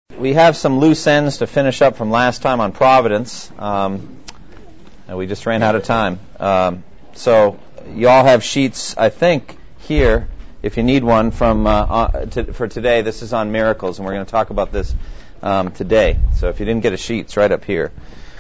We have some loose ends to finish up from last time on providence. And we just ran out of time. So you all have sheets, I think, here, if you need one for today. This is on miracles, and we're going to talk about this today. So if you didn't get a sheet, it's right up here.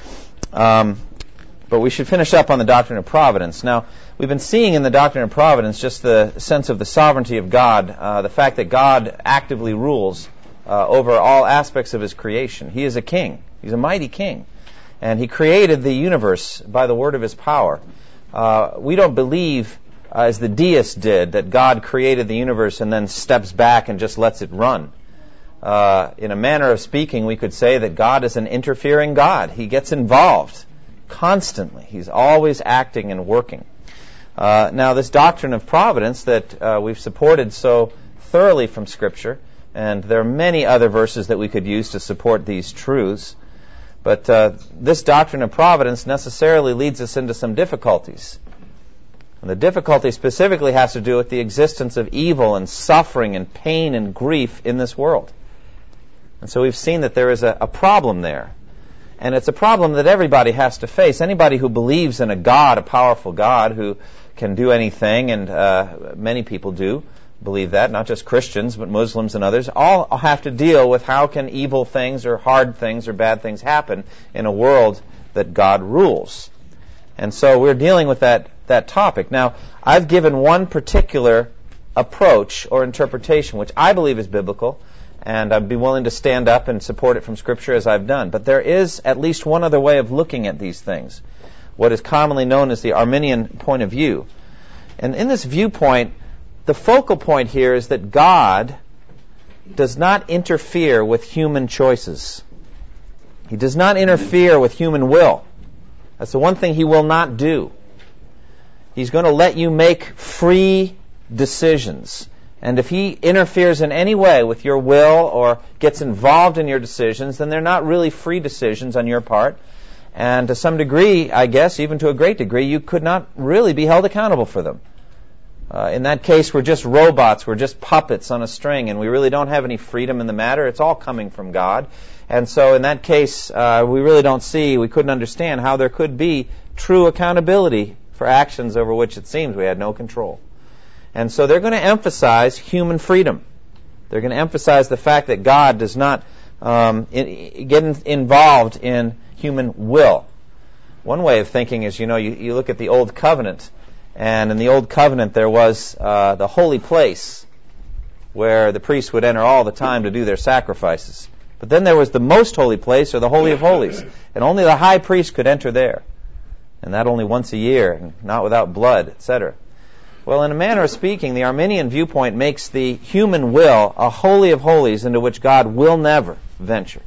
But we should finish up on the doctrine of providence. Now, we've been seeing in the doctrine of providence just the sense of the sovereignty of God, the fact that God actively rules over all aspects of His creation. He is a king. He's a mighty king. And He created the universe by the word of His power. We don't believe, as the deists did, that God created the universe and then steps back and just lets it run. In a manner of speaking, we could say that God is an interfering God. He gets involved constantly. He's always acting and working. Now, this doctrine of providence that we've supported so thoroughly from Scripture, and there are many other verses that we could use to support these truths, but this doctrine of providence necessarily leads us into some difficulties. And the difficulty specifically has to do with the existence of evil and suffering and pain and grief in this world. And so we've seen that there is a problem there. And it's a problem that everybody has to face. Anybody who believes in a God, a powerful God who can do anything, and many people do believe that, not just Christians, but Muslims and others, all have to deal with how can evil things or hard things or bad things happen in a world that God rules. And so we're dealing with that topic. Now, I've given one particular approach or interpretation, which I believe is biblical, and I'd be willing to stand up and support it from Scripture as I've done. But there is at least one other way of looking at these things, what is commonly known as the Arminian point of view. And in this viewpoint, the focal point here is that God does not interfere with human choices. He does not interfere with human will. That's the one thing He will not do. He's going to let you make free decisions. And if He interferes in any way with your will or gets involved in your decisions, then they're not really free decisions on your part. And to some degree, I guess, even to a great degree, you could not really be held accountable for them. In that case, we're just robots, we're just puppets on a string, and we really don't have any freedom in the matter. It's all coming from God. And so in that case, we couldn't understand how there could be true accountability for actions over which it seems we had no control. And so they're going to emphasize human freedom. They're going to emphasize the fact that God does not get involved in human will. One way of thinking is, you look at the Old Covenant, and in the Old Covenant there was the holy place where the priests would enter all the time to do their sacrifices. But then there was the most holy place, or the Holy of Holies, and only the high priest could enter there. And that only once a year, and not without blood, etc. Well, in a manner of speaking, the Arminian viewpoint makes the human will a Holy of Holies into which God will never venture.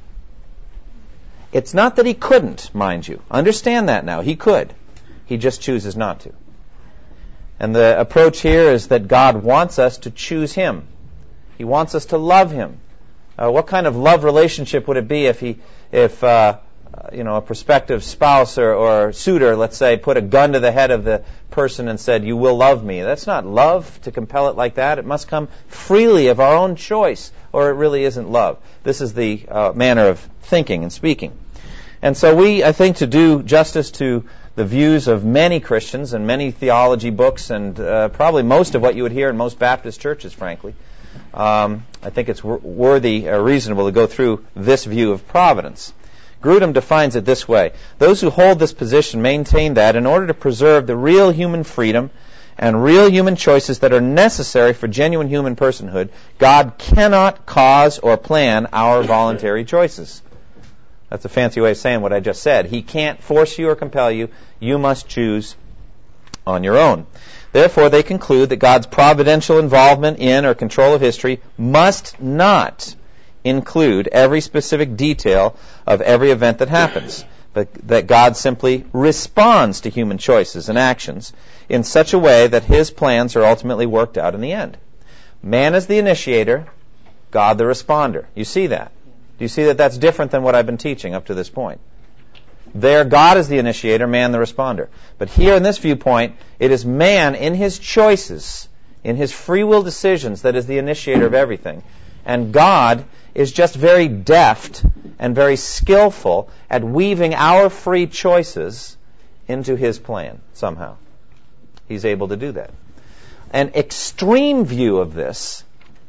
It's not that He couldn't, mind you. Understand that now. He could. He just chooses not to. And the approach here is that God wants us to choose Him. He wants us to love Him. What kind of love relationship would it be if a prospective spouse or suitor, let's say, put a gun to the head of the person and said, "You will love me"? That's not love to compel it like that. It must come freely of our own choice, or it really isn't love. This is the manner of thinking and speaking. And so I think, to do justice to the views of many Christians and many theology books, and probably most of what you would hear in most Baptist churches, frankly, I think it's worthy or reasonable to go through this view of providence. Grudem defines it this way: those who hold this position maintain that in order to preserve the real human freedom and real human choices that are necessary for genuine human personhood, God cannot cause or plan our voluntary choices. That's a fancy way of saying what I just said. He can't force you or compel you. You must choose on your own. Therefore, they conclude that God's providential involvement in or control of history must not include every specific detail of every event that happens, but that God simply responds to human choices and actions in such a way that His plans are ultimately worked out in the end. Man is the initiator, God the responder. You see that? Do you see that that's different than what I've been teaching up to this point? There, God is the initiator, man the responder. But here in this viewpoint, it is man in his choices, in his free will decisions, that is the initiator of everything. And God is just very deft and very skillful at weaving our free choices into His plan somehow. He's able to do that. An extreme view of this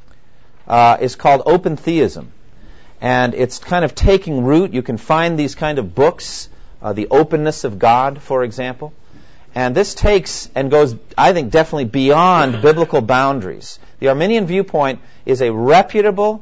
is called open theism. And it's kind of taking root. You can find these kind of books, The Openness of God, for example. And this takes and goes, I think, definitely beyond biblical boundaries. The Arminian viewpoint is a reputable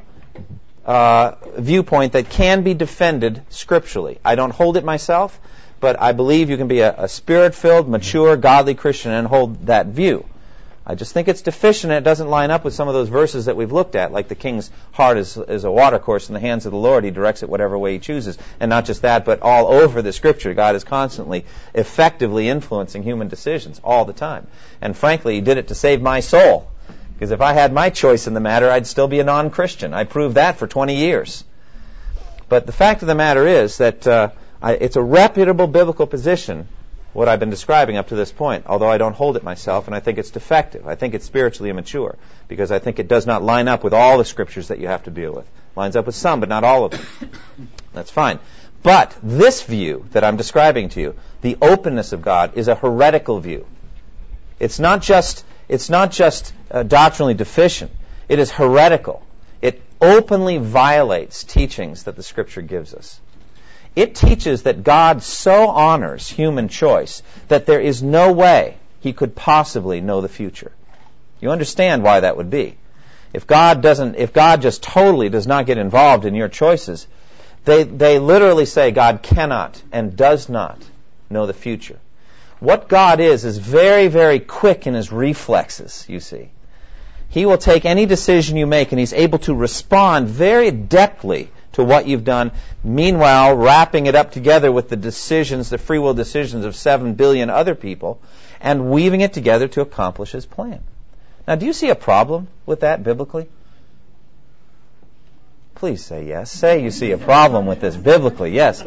viewpoint that can be defended scripturally. I don't hold it myself, but I believe you can be a spirit-filled, mature, godly Christian and hold that view. I just think it's deficient and it doesn't line up with some of those verses that we've looked at, like the king's heart is a watercourse in the hands of the Lord. He directs it whatever way He chooses. And not just that, but all over the Scripture, God is constantly, effectively influencing human decisions all the time. And frankly, He did it to save my soul. Because if I had my choice in the matter, I'd still be a non-Christian. I proved that for 20 years. But the fact of the matter is that it's a reputable biblical position, what I've been describing up to this point, although I don't hold it myself, and I think it's defective. I think it's spiritually immature, because I think it does not line up with all the Scriptures that you have to deal with. Lines up with some, but not all of them. That's fine. But this view that I'm describing to you, the openness of God, is a heretical view. It's not just doctrinally deficient. It is heretical. It openly violates teachings that the Scripture gives us. It teaches that God so honors human choice that there is no way He could possibly know the future. You understand why that would be. If God just totally does not get involved in your choices, they literally say God cannot and does not know the future. What God is very, very quick in His reflexes, you see. He will take any decision you make and He's able to respond very adeptly to what you've done, meanwhile wrapping it up together with the decisions, the free will decisions of 7 billion other people, and weaving it together to accomplish His plan. Now, do you see a problem with that biblically? Please say yes. Say you see a problem with this biblically. Yes.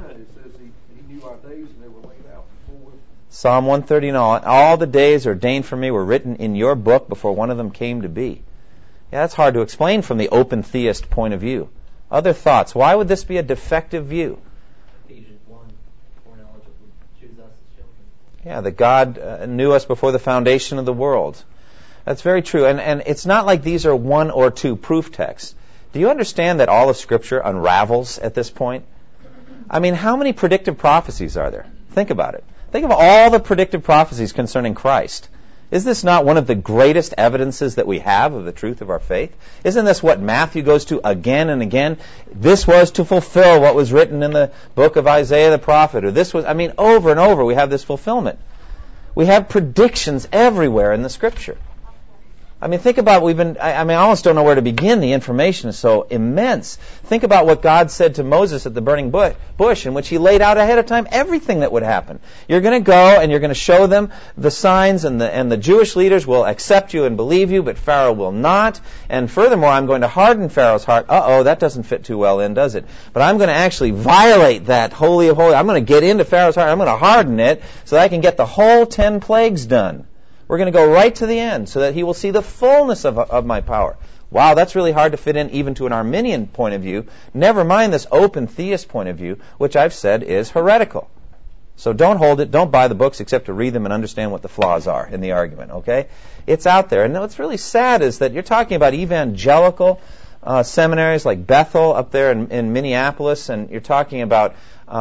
Psalm 139, all the days ordained for me were written in your book before one of them came to be. Yeah, that's hard to explain from the open theist point of view. Other thoughts? Why would this be a defective view? Ephesians 1, foreknowledge would choose us as children. Yeah, that God knew us before the foundation of the world. That's very true. And it's not like these are one or two proof texts. Do you understand that all of Scripture unravels at this point? I mean, how many predictive prophecies are there? Think about it. Think of all the predictive prophecies concerning Christ. Is this not one of the greatest evidences that we have of the truth of our faith? Isn't this what Matthew goes to again and again? This was to fulfill what was written in the book of Isaiah the prophet. Or this was, over and over we have this fulfillment. We have predictions everywhere in the Scripture. Think about, I almost don't know where to begin. The information is so immense. Think about what God said to Moses at the burning bush, in which He laid out ahead of time everything that would happen. You're going to go and you're going to show them the signs, and the Jewish leaders will accept you and believe you, but Pharaoh will not. And furthermore, I'm going to harden Pharaoh's heart. That doesn't fit too well in, does it? But I'm going to actually violate that holy of holies. I'm going to get into Pharaoh's heart. I'm going to harden it so that I can get the whole 10 plagues done. We're going to go right to the end so that he will see the fullness of my power. Wow, that's really hard to fit in even to an Arminian point of view. Never mind this open theist point of view, which I've said is heretical. So don't hold it, don't buy the books except to read them and understand what the flaws are in the argument, okay? It's out there. And what's really sad is that you're talking about evangelical seminaries like Bethel up there in Minneapolis, and you're talking about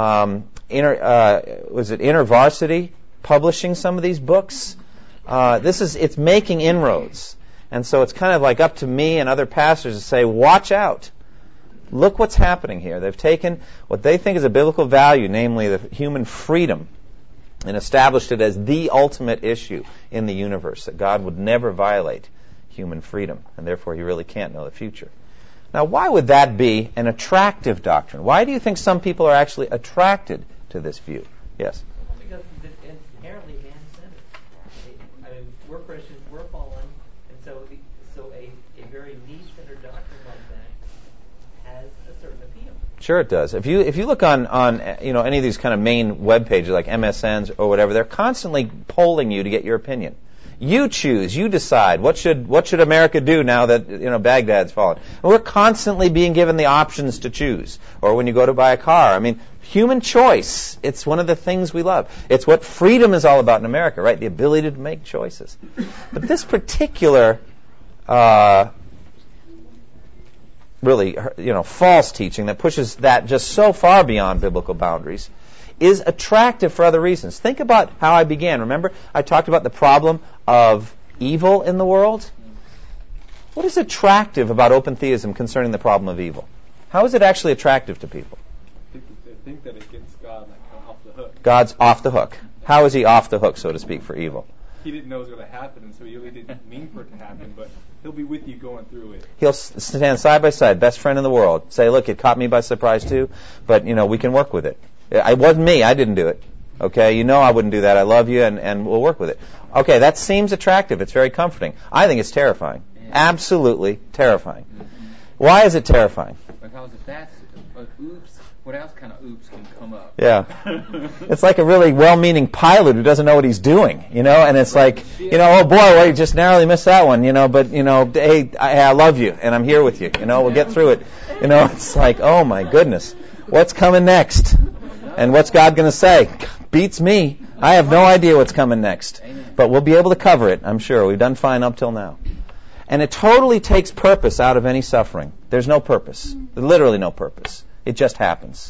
InterVarsity publishing some of these books. It's making inroads. And so it's kind of like up to me and other pastors to say, watch out. Look what's happening here. They've taken what they think is a biblical value, namely the human freedom, and established it as the ultimate issue in the universe, that God would never violate human freedom, and therefore He really can't know the future. Now, why would that be an attractive doctrine? Why do you think some people are actually attracted to this view? Yes? Because it's inherently man-centered. We're Christians, we're fallen, and so a very niche-centered doctrine like that has a certain appeal. Sure, it does. If you look on any of these kind of main web pages like MSNs or whatever, they're constantly polling you to get your opinion. You choose. You decide. What should America do now that Baghdad's fallen? And we're constantly being given the options to choose. Or when you go to buy a car. I mean, human choice. It's one of the things we love. It's what freedom is all about in America, right? The ability to make choices. But this particular really, false teaching that pushes that just so far beyond biblical boundaries is attractive for other reasons. Think about how I began. Remember, I talked about the problem of evil in the world? What is attractive about open theism concerning the problem of evil? How is it actually attractive to people? They think that it gets God off the hook. God's off the hook. How is he off the hook, so to speak, for evil? He didn't know it was going to happen, and so he really didn't mean for it to happen, but he'll be with you going through it. He'll stand side by side, best friend in the world. Say, look, it caught me by surprise too, but, we can work with it. It wasn't me. I didn't do it. Okay? I wouldn't do that. I love you, and we'll work with it. Okay, that seems attractive. It's very comforting. I think it's terrifying. Absolutely terrifying. Why is it terrifying? Because if that's oops, what else kind of oops can come up? Yeah. It's like a really well-meaning pilot who doesn't know what he's doing, and it's like, oh boy, well, you just narrowly missed that one, but, hey, I love you, and I'm here with you, we'll get through it. It's like, oh my goodness, what's coming next? And what's God going to say? Beats me. I have no idea what's coming next. But we'll be able to cover it, I'm sure. We've done fine up till now. And it totally takes purpose out of any suffering. There's no purpose. Literally no purpose. It just happens.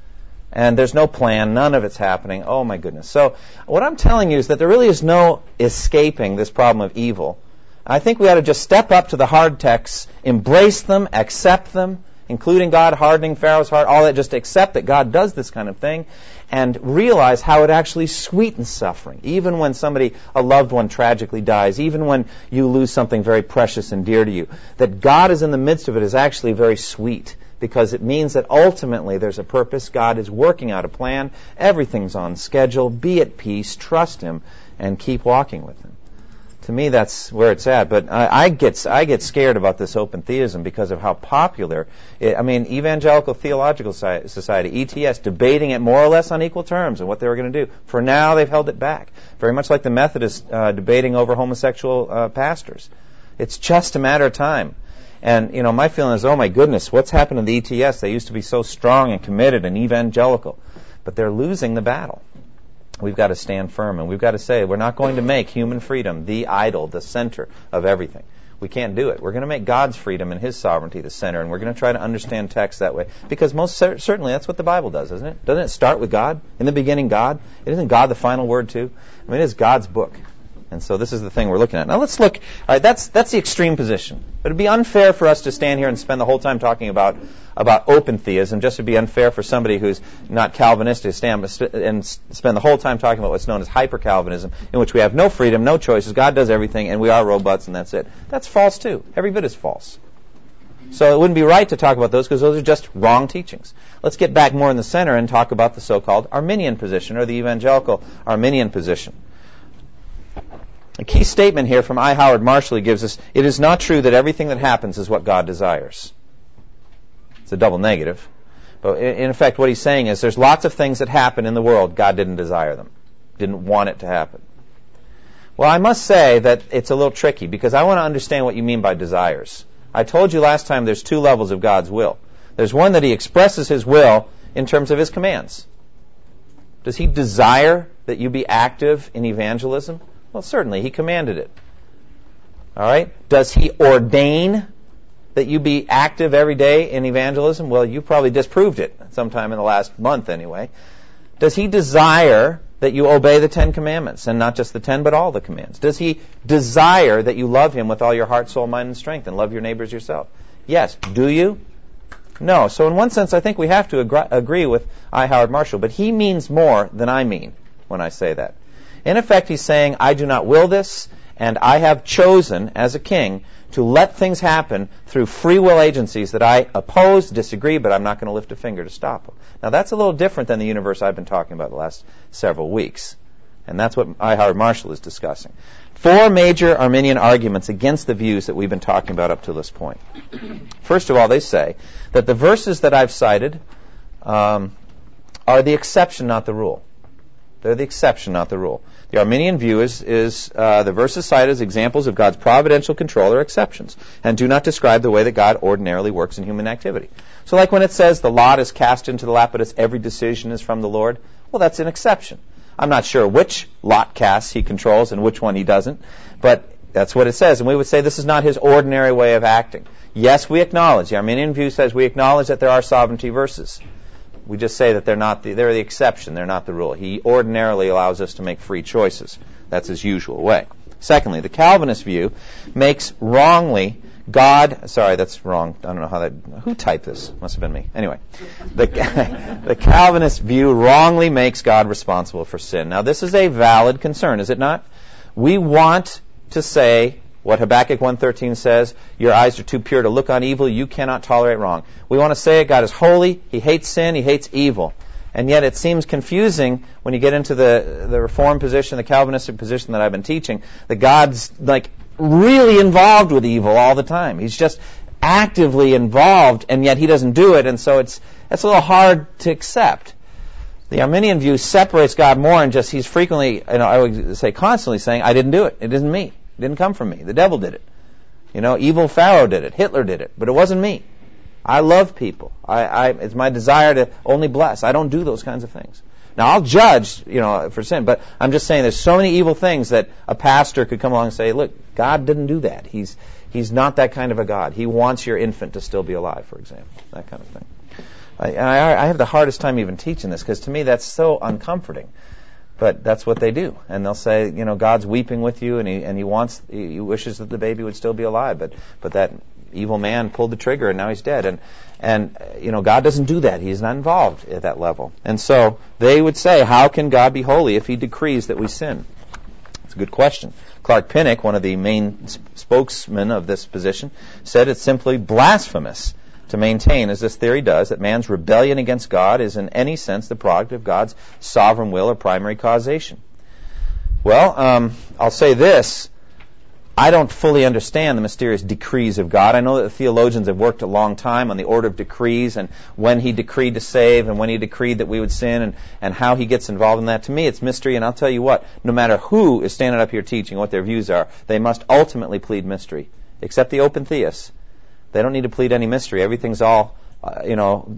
And there's no plan. None of it's happening. Oh, my goodness. So what I'm telling you is that there really is no escaping this problem of evil. I think we ought to just step up to the hard texts, embrace them, accept them, including God hardening Pharaoh's heart, all that, just accept that God does this kind of thing, and realize how it actually sweetens suffering. Even when a loved one tragically dies, even when you lose something very precious and dear to you, that God is in the midst of it is actually very sweet, because it means that ultimately there's a purpose. God is working out a plan. Everything's on schedule. Be at peace. Trust Him, and keep walking with Him. To me, that's where it's at. But I get scared about this open theism because of how popular Evangelical Theological Society, ETS, debating it more or less on equal terms and what they were going to do. For now, they've held it back. Very much like the Methodists debating over homosexual pastors. It's just a matter of time. And, my feeling is, oh my goodness, what's happened to the ETS? They used to be so strong and committed and evangelical. But they're losing the battle. We've got to stand firm, and we've got to say we're not going to make human freedom the idol, the center of everything. We can't do it. We're going to make God's freedom and His sovereignty the center, and we're going to try to understand text that way. Because most certainly that's what the Bible does, isn't it? Doesn't it start with God? In the beginning, God? Isn't God the final word, too? It is God's book. And so this is the thing we're looking at. Now let's look. All right, that's the extreme position. But it'd be unfair for us to stand here and spend the whole time talking about open theism. Just to be unfair for somebody who's not Calvinistic to stand and spend the whole time talking about what's known as hyper-Calvinism, in which we have no freedom, no choices, God does everything, and we are robots, and that's it. That's false too. Every bit is false. So it wouldn't be right to talk about those because those are just wrong teachings. Let's get back more in the center and talk about the so-called Arminian position, or the evangelical Arminian position. A key statement here from I. Howard Marshall gives us, it is not true that everything that happens is what God desires. It's a double negative. But in effect, what he's saying is there's lots of things that happen in the world, God didn't desire them, didn't want it to happen. Well, I must say that it's a little tricky, because I want to understand what you mean by desires. I told you last time there's two levels of God's will. There's one that He expresses His will in terms of His commands. Does He desire that you be active in evangelism? Well, certainly, He commanded it. All right? Does He ordain that you be active every day in evangelism? Well, you probably disproved it sometime in the last month anyway. Does He desire that you obey the 10 Commandments, and not just the 10, but all the commands? Does He desire that you love Him with all your heart, soul, mind, and strength, and love your neighbors yourself? Yes. Do you? No. So in one sense, I think we have to agree with I. Howard Marshall, but he means more than I mean when I say that. In effect, he's saying, I do not will this, and I have chosen, as a king, to let things happen through free will agencies that I oppose, disagree, but I'm not going to lift a finger to stop them. Now, that's a little different than the universe I've been talking about the last several weeks. And that's what I. Howard Marshall is discussing. 4 major Arminian arguments against the views that we've been talking about up to this point. First of all, they say that the verses that I've cited are the exception, not the rule. They're the exception, not the rule. The Arminian view is the verses cited as examples of God's providential control are exceptions and do not describe the way that God ordinarily works in human activity. So like when it says the lot is cast into the lap, but it's every decision is from the Lord, well, that's an exception. I'm not sure which lot casts he controls and which one he doesn't, but that's what it says. And we would say this is not his ordinary way of acting. Yes, we acknowledge. The Arminian view says we acknowledge that there are sovereignty verses. We just say that they're the exception, they're not the rule. He ordinarily allows us to make free choices. That's his usual way. Secondly, the Calvinist view makes wrongly God, sorry, that's wrong. I don't know who typed this? Must have been me. Anyway, the Calvinist view wrongly makes God responsible for sin. Now, this is a valid concern, is it not? We want to say what Habakkuk 1:13 says, your eyes are too pure to look on evil, you cannot tolerate wrong. We want to say God is holy, he hates sin, he hates evil. And yet it seems confusing when you get into the Reformed position, the Calvinistic position that I've been teaching, that God's like really involved with evil all the time. He's just actively involved, and yet he doesn't do it, and so it's a little hard to accept. The Arminian view separates God more, and just he's frequently, I would say constantly saying, I didn't do it. It isn't me. It didn't come from me. The devil did it. Evil Pharaoh did it. Hitler did it. But it wasn't me. I love people. It's my desire to only bless. I don't do those kinds of things. Now, I'll judge, for sin, but I'm just saying there's so many evil things that a pastor could come along and say, look, God didn't do that. He's not that kind of a God. He wants your infant to still be alive, for example. That kind of thing. I have the hardest time even teaching this, because to me that's so uncomforting. But that's what they do. And they'll say, God's weeping with you, and he wishes that the baby would still be alive. But that evil man pulled the trigger, and now he's dead. And God doesn't do that. He's not involved at that level. And so they would say, how can God be holy if he decrees that we sin? It's a good question. Clark Pinnock, one of the main spokesmen of this position, said it's simply blasphemous to maintain, as this theory does, that man's rebellion against God is in any sense the product of God's sovereign will or primary causation. Well, I'll say this. I don't fully understand the mysterious decrees of God. I know that the theologians have worked a long time on the order of decrees and when he decreed to save and when he decreed that we would sin and how he gets involved in that. To me, it's mystery, and I'll tell you what, no matter who is standing up here teaching what their views are, they must ultimately plead mystery, except the open theists. They don't need to plead any mystery. Everything's all, it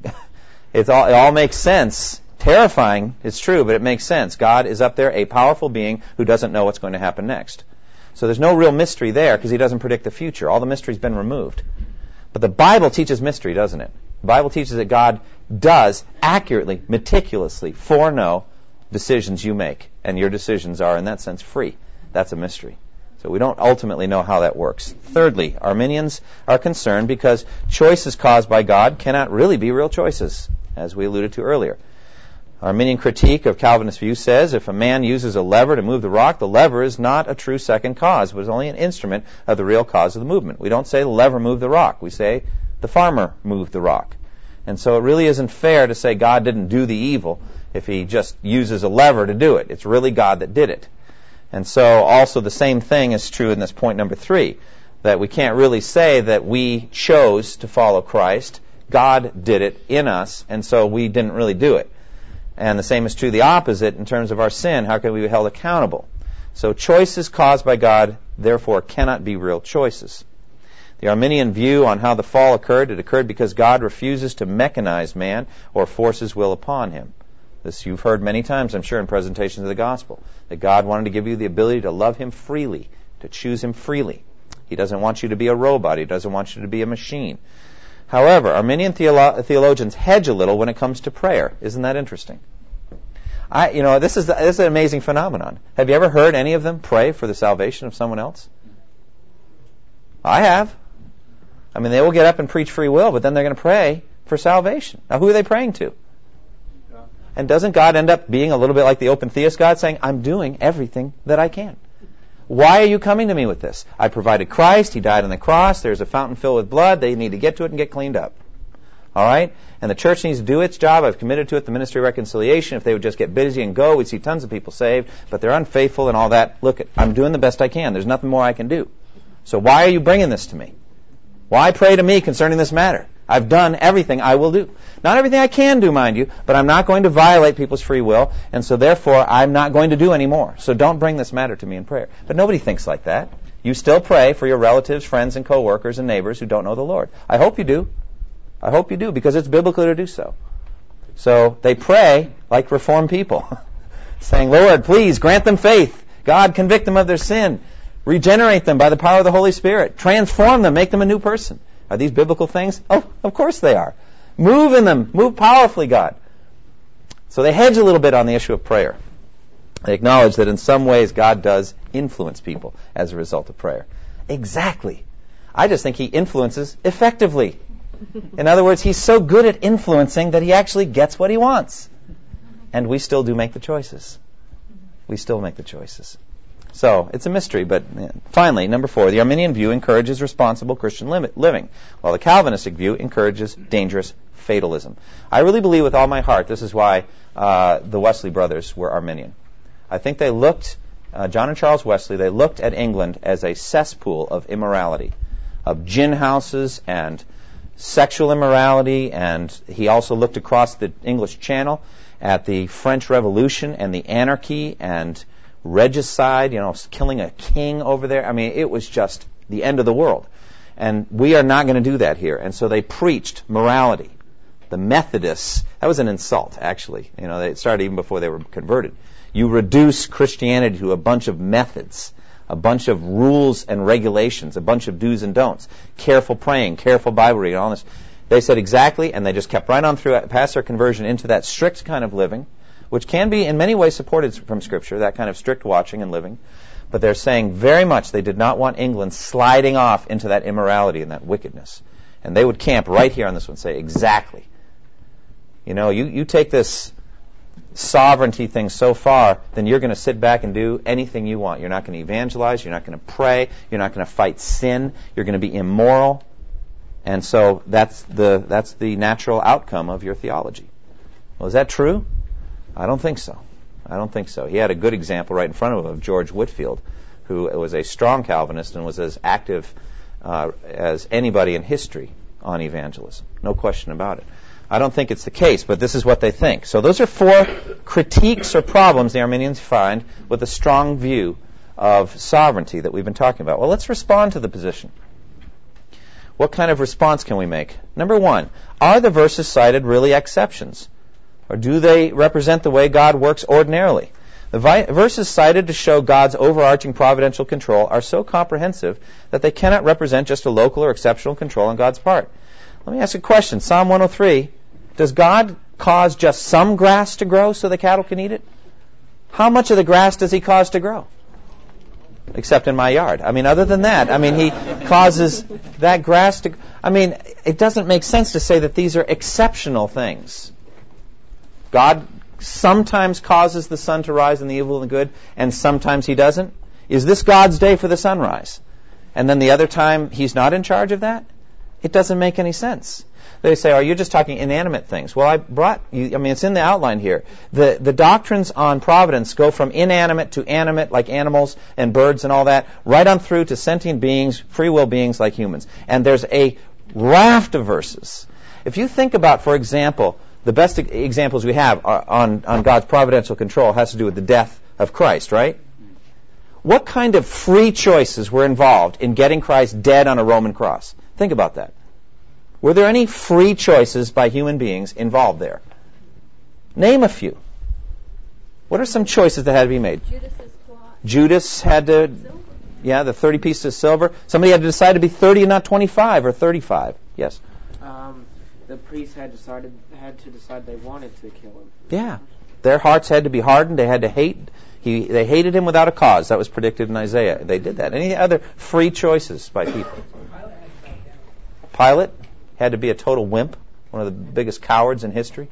all makes sense. Terrifying, it's true, but it makes sense. God is up there, a powerful being who doesn't know what's going to happen next. So there's no real mystery there because he doesn't predict the future. All the mystery's been removed. But the Bible teaches mystery, doesn't it? The Bible teaches that God does accurately, meticulously foreknow decisions you make. And your decisions are, in that sense, free. That's a mystery. So we don't ultimately know how that works. Thirdly, Arminians are concerned because choices caused by God cannot really be real choices, as we alluded to earlier. Arminian critique of Calvinist view says if a man uses a lever to move the rock, the lever is not a true second cause, but is only an instrument of the real cause of the movement. We don't say the lever moved the rock. We say the farmer moved the rock. And so it really isn't fair to say God didn't do the evil if he just uses a lever to do it. It's really God that did it. And so also the same thing is true in this point number 3, that we can't really say that we chose to follow Christ. God did it in us, and so we didn't really do it. And the same is true the opposite in terms of our sin. How can we be held accountable? So choices caused by God, therefore, cannot be real choices. The Arminian view on how the fall occurred, it occurred because God refuses to mechanize man or force his will upon him. This you've heard many times, I'm sure, in presentations of the gospel, that God wanted to give you the ability to love him freely, to choose him freely. He doesn't want you to be a robot. He doesn't want you to be a machine. However, Arminian theologians hedge a little when it comes to prayer. Isn't that interesting? This is an amazing phenomenon. Have you ever heard any of them pray for the salvation of someone else? I have. I mean, they will get up and preach free will, but then they're going to pray for salvation. Now, who are they praying to? And doesn't God end up being a little bit like the open theist God, saying, I'm doing everything that I can? Why are you coming to me with this? I provided Christ. He died on the cross. There's a fountain filled with blood. They need to get to it and get cleaned up. All right? And the church needs to do its job. I've committed to it the ministry of reconciliation. If they would just get busy and go, we'd see tons of people saved. But they're unfaithful and all that. Look, I'm doing the best I can. There's nothing more I can do. So why are you bringing this to me? Why pray to me concerning this matter? I've done everything I will do. Not everything I can do, mind you, but I'm not going to violate people's free will, and so therefore I'm not going to do any more. So don't bring this matter to me in prayer. But nobody thinks like that. You still pray for your relatives, friends, and coworkers and neighbors who don't know the Lord. I hope you do. I hope you do, because it's biblical to do so. So they pray like Reformed people, saying, Lord, please grant them faith. God, convict them of their sin. Regenerate them by the power of the Holy Spirit. Transform them. Make them a new person. Are these biblical things? Oh, of course they are. Move in them. Move powerfully, God. So they hedge a little bit on the issue of prayer. They acknowledge that in some ways God does influence people as a result of prayer. Exactly. I just think he influences effectively. In other words, he's so good at influencing that he actually gets what he wants. And we still do make the choices. We still make the choices. So, it's a mystery, but finally, number 4, the Arminian view encourages responsible Christian living, while the Calvinistic view encourages dangerous fatalism. I really believe with all my heart this is why the Wesley brothers were Arminian. I think they looked, John and Charles Wesley, they looked at England as a cesspool of immorality, of gin houses and sexual immorality, and he also looked across the English Channel at the French Revolution and the anarchy and regicide, killing a king over there. I mean, it was just the end of the world. And we are not going to do that here. And so they preached morality. The Methodists, that was an insult, actually. It started even before they were converted. You reduce Christianity to a bunch of methods, a bunch of rules and regulations, a bunch of do's and don'ts, careful praying, careful Bible reading, all this. They said exactly, and they just kept right on through past their conversion into that strict kind of living, which can be in many ways supported from Scripture, that kind of strict watching and living. But they're saying very much they did not want England sliding off into that immorality and that wickedness. And they would camp right here on this one, say exactly. You take this sovereignty thing so far, then you're going to sit back and do anything you want. You're not going to evangelize. You're not going to pray. You're not going to fight sin. You're going to be immoral. And so that's the natural outcome of your theology. Well, is that true? I don't think so. I don't think so. He had a good example right in front of him of George Whitefield, who was a strong Calvinist and was as active as anybody in history on evangelism. No question about it. I don't think it's the case, but this is what they think. So those are 4 critiques or problems the Arminians find with a strong view of sovereignty that we've been talking about. Well, let's respond to the position. What kind of response can we make? Number 1, are the verses cited really exceptions? Or do they represent the way God works ordinarily? The verses cited to show God's overarching providential control are so comprehensive that they cannot represent just a local or exceptional control on God's part. Let me ask a question. Psalm 103, does God cause just some grass to grow so the cattle can eat it? How much of the grass does he cause to grow? Except in my yard. Other than that, he causes that grass to... it doesn't make sense to say that these are exceptional things. God sometimes causes the sun to rise in the evil and the good, and sometimes he doesn't. Is this God's day for the sunrise? And then the other time he's not in charge of that? It doesn't make any sense. They say, you're just talking inanimate things. Well, I brought you, it's in the outline here. The doctrines on providence go from inanimate to animate, like animals and birds and all that, right on through to sentient beings, free will beings like humans. And there's a raft of verses. If you think about, for example, the best examples we have on God's providential control has to do with the death of Christ, right? What kind of free choices were involved in getting Christ dead on a Roman cross? Think about that. Were there any free choices by human beings involved there? Name a few. What are some choices that had to be made? Judas had to, the 30 pieces of silver. Somebody had to decide to be 30 and not 25 or 35. Yes? The priests had to decide they wanted to kill him. Yeah. Their hearts had to be hardened. They had to hate. They hated him without a cause. That was predicted in Isaiah. They did that. Any other free choices by people? Pilate had to be a total wimp, one of the biggest cowards in history.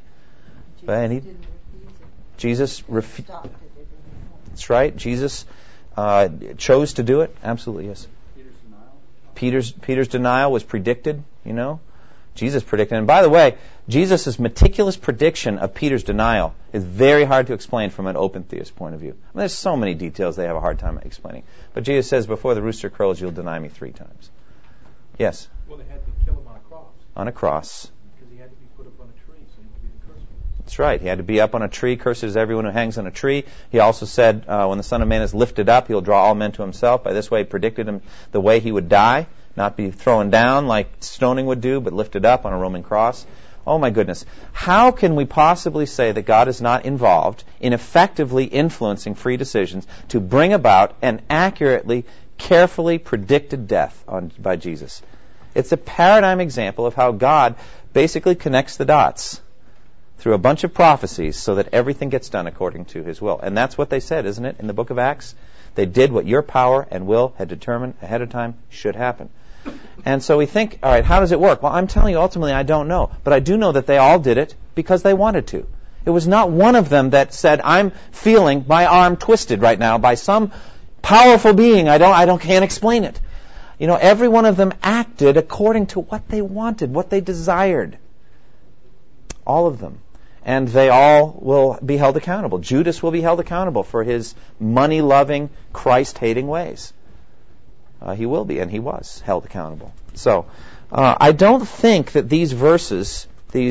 Jesus refused. That's right. Jesus chose to do it. Absolutely, yes. Peter's denial was predicted, Jesus predicted. And by the way, Jesus' meticulous prediction of Peter's denial is very hard to explain from an open theist point of view. There's so many details they have a hard time explaining. But Jesus says, before the rooster crows, you'll deny me 3 times. Yes? Well, they had to kill him on a cross. on a cross. Because he had to be put up on a tree so he could be the cursed one. That's right. He had to be up on a tree. Cursed is everyone who hangs on a tree. He also said, when the Son of Man is lifted up, he'll draw all men to himself. By this way, he predicted him the way he would die, not be thrown down like stoning would do, but lifted up on a Roman cross. Oh my goodness. How can we possibly say that God is not involved in effectively influencing free decisions to bring about an accurately, carefully predicted death by Jesus? It's a paradigm example of how God basically connects the dots through a bunch of prophecies so that everything gets done according to his will. And that's what they said, isn't it, in the book of Acts? They did what your power and will had determined ahead of time should happen. And so we think, all right, how does it work? Well, I'm telling you, ultimately, I don't know. But I do know that they all did it because they wanted to. It was not one of them that said, I'm feeling my arm twisted right now by some powerful being. I can't explain it. You know, every one of them acted according to what they wanted, what they desired. All of them. And they all will be held accountable. Judas will be held accountable for his money-loving, Christ-hating ways. He will be, and he was held accountable. So, I don't think that these verses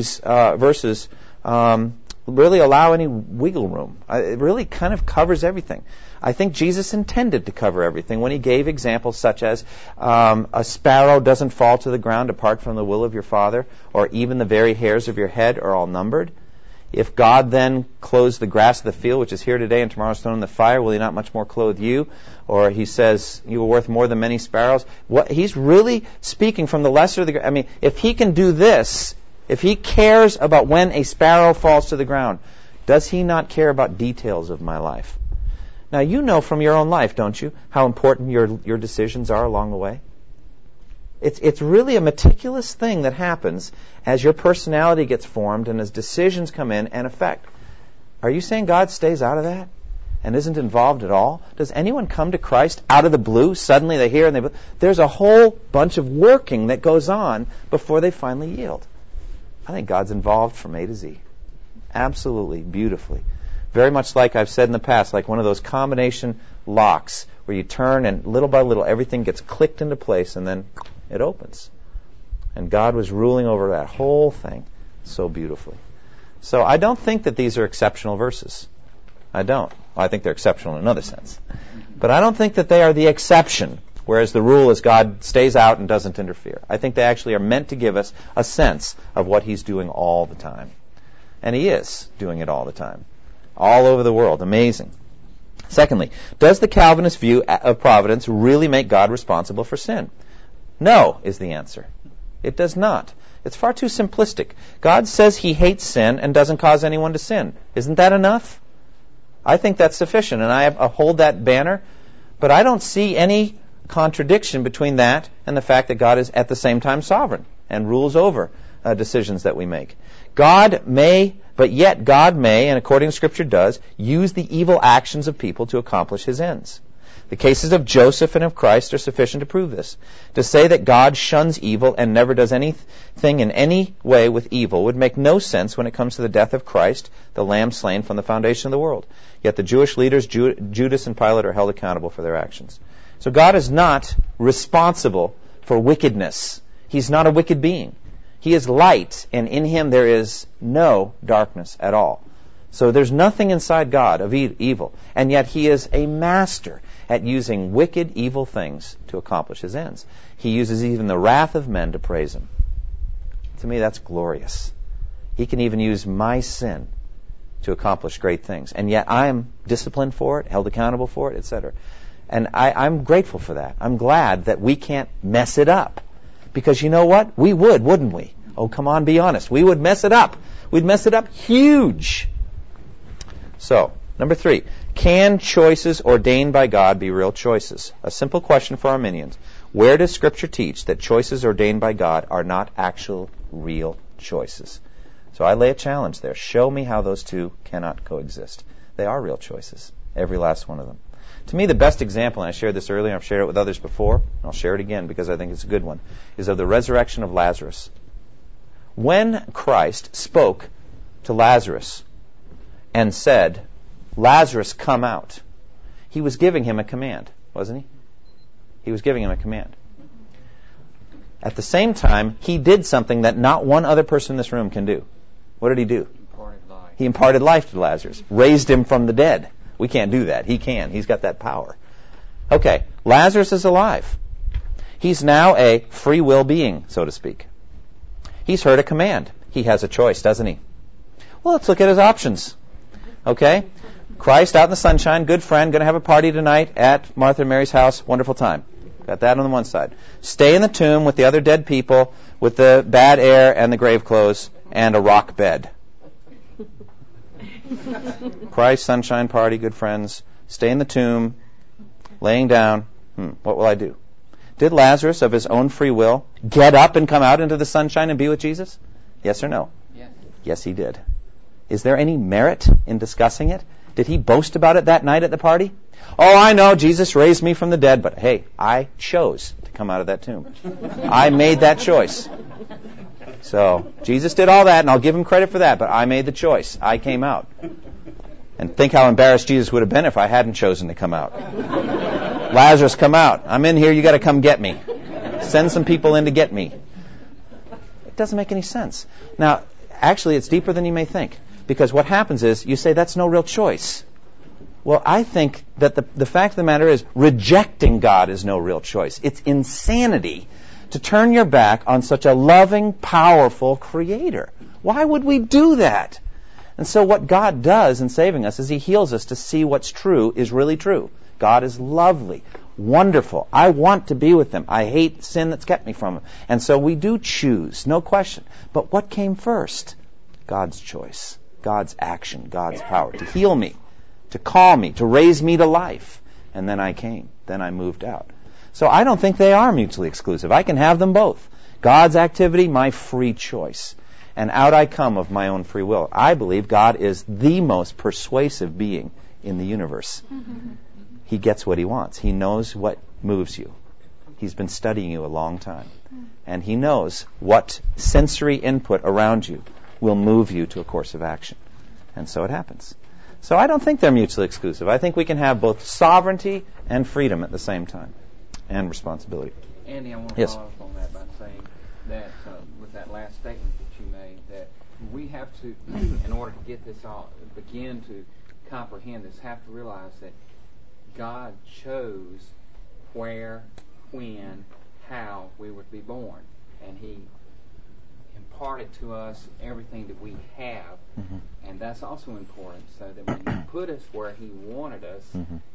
really allow any wiggle room. It really kind of covers everything. I think Jesus intended to cover everything when he gave examples such as a sparrow doesn't fall to the ground apart from the will of your Father, or even the very hairs of your head are all numbered. If God then clothes the grass of the field, which is here today and tomorrow is thrown in the fire, will he not much more clothe you? Or he says, you are worth more than many sparrows. He's really speaking from the lesser of the... I mean, if he can do this, if he cares about when a sparrow falls to the ground, does he not care about details of my life? Now, you know from your own life, don't you, how important your decisions are along the way? It's really a meticulous thing that happens as your personality gets formed and as decisions come in and affect. Are you saying God stays out of that and isn't involved at all? Does anyone come to Christ out of the blue? Suddenly they hear and there's a whole bunch of working that goes on before they finally yield. I think God's involved from A to Z. Absolutely, beautifully. Very much like I've said in the past, like one of those combination locks where you turn and little by little everything gets clicked into place and then it opens. And God was ruling over that whole thing so beautifully. So I don't think that these are exceptional verses. I don't. I think they're exceptional in another sense. But I don't think that they are the exception, whereas the rule is God stays out and doesn't interfere. I think they actually are meant to give us a sense of what he's doing all the time. And he is doing it all the time. All over the world. Amazing. Secondly, does the Calvinist view of providence really make God responsible for sin? No, is the answer. It does not. It's far too simplistic. God says he hates sin and doesn't cause anyone to sin. Isn't that enough? I think that's sufficient, and I hold that banner, but I don't see any contradiction between that and the fact that God is at the same time sovereign and rules over decisions that we make. God may, and according to Scripture does, use the evil actions of people to accomplish his ends. The cases of Joseph and of Christ are sufficient to prove this. To say that God shuns evil and never does anything in any way with evil would make no sense when it comes to the death of Christ, the Lamb slain from the foundation of the world. Yet the Jewish leaders, Judas and Pilate, are held accountable for their actions. So God is not responsible for wickedness. He's not a wicked being. He is light, and in him there is no darkness at all. So there's nothing inside God of evil, and yet he is a master at using wicked, evil things to accomplish his ends. He uses even the wrath of men to praise him. To me, that's glorious. He can even use my sin to accomplish great things, and yet I am disciplined for it, held accountable for it, etc. And I'm grateful for that. I'm glad that we can't mess it up. Because you know what? We would, wouldn't we? Oh, come on, be honest. We would mess it up. We'd mess it up huge. So, number 3, can choices ordained by God be real choices? A simple question for Arminians. Where does Scripture teach that choices ordained by God are not actual real choices? So I lay a challenge there. Show me how those two cannot coexist. They are real choices, every last one of them. To me, the best example, and I shared this earlier, I've shared it with others before, and I'll share it again because I think it's a good one, is of the resurrection of Lazarus. When Christ spoke to Lazarus and said, Lazarus, come out, he was giving him a command, wasn't he? He was giving him a command. At the same time, he did something that not one other person in this room can do. What did he do? Imparted life. He imparted life to Lazarus, raised him from the dead. We can't do that. He can. He's got that power. Okay, Lazarus is alive. He's now a free will being, so to speak. He's heard a command. He has a choice, doesn't he? Well, let's look at his options. Okay? Christ out in the sunshine, good friend, going to have a party tonight at Martha and Mary's house. Wonderful time. Got that on the one side. Stay in the tomb with the other dead people, with the bad air and the grave clothes, and a rock bed. Christ, sunshine, party, good friends. Stay in the tomb, laying down. What will I do? Did Lazarus, of his own free will, get up and come out into the sunshine and be with Jesus? Yes or no? Yes. Yes, he did. Is there any merit in discussing it? Did he boast about it that night at the party? Oh, I know, Jesus raised me from the dead, but hey, I chose to come out of that tomb. I made that choice. So, Jesus did all that, and I'll give him credit for that, but I made the choice. I came out. And think how embarrassed Jesus would have been if I hadn't chosen to come out. Lazarus, come out. I'm in here, you got to come get me. Send some people in to get me. It doesn't make any sense. Now, actually, it's deeper than you may think. Because what happens is, you say, that's no real choice. Well, I think that the fact of the matter is, rejecting God is no real choice. It's insanity to turn your back on such a loving, powerful Creator. Why would we do that? And so what God does in saving us is He heals us to see what's true is really true. God is lovely, wonderful. I want to be with Him. I hate sin that's kept me from Him. And so we do choose, no question. But what came first? God's choice, God's action, God's power to heal me, to call me, to raise me to life. And then I came. Then I moved out. So I don't think they are mutually exclusive. I can have them both. God's activity, my free choice. And out I come of my own free will. I believe God is the most persuasive being in the universe. He gets what He wants. He knows what moves you. He's been studying you a long time. And He knows what sensory input around you will move you to a course of action. And so it happens. So I don't think they're mutually exclusive. I think we can have both sovereignty and freedom at the same time. And responsibility. Andy, I want to Yes. follow up on that by saying that with that last statement that you made, that we have to, in order to get this all, begin to comprehend this, have to realize that God chose where, when, how we would be born. And He imparted to us everything that we have. And that's also important, so that when He put us where He wanted us,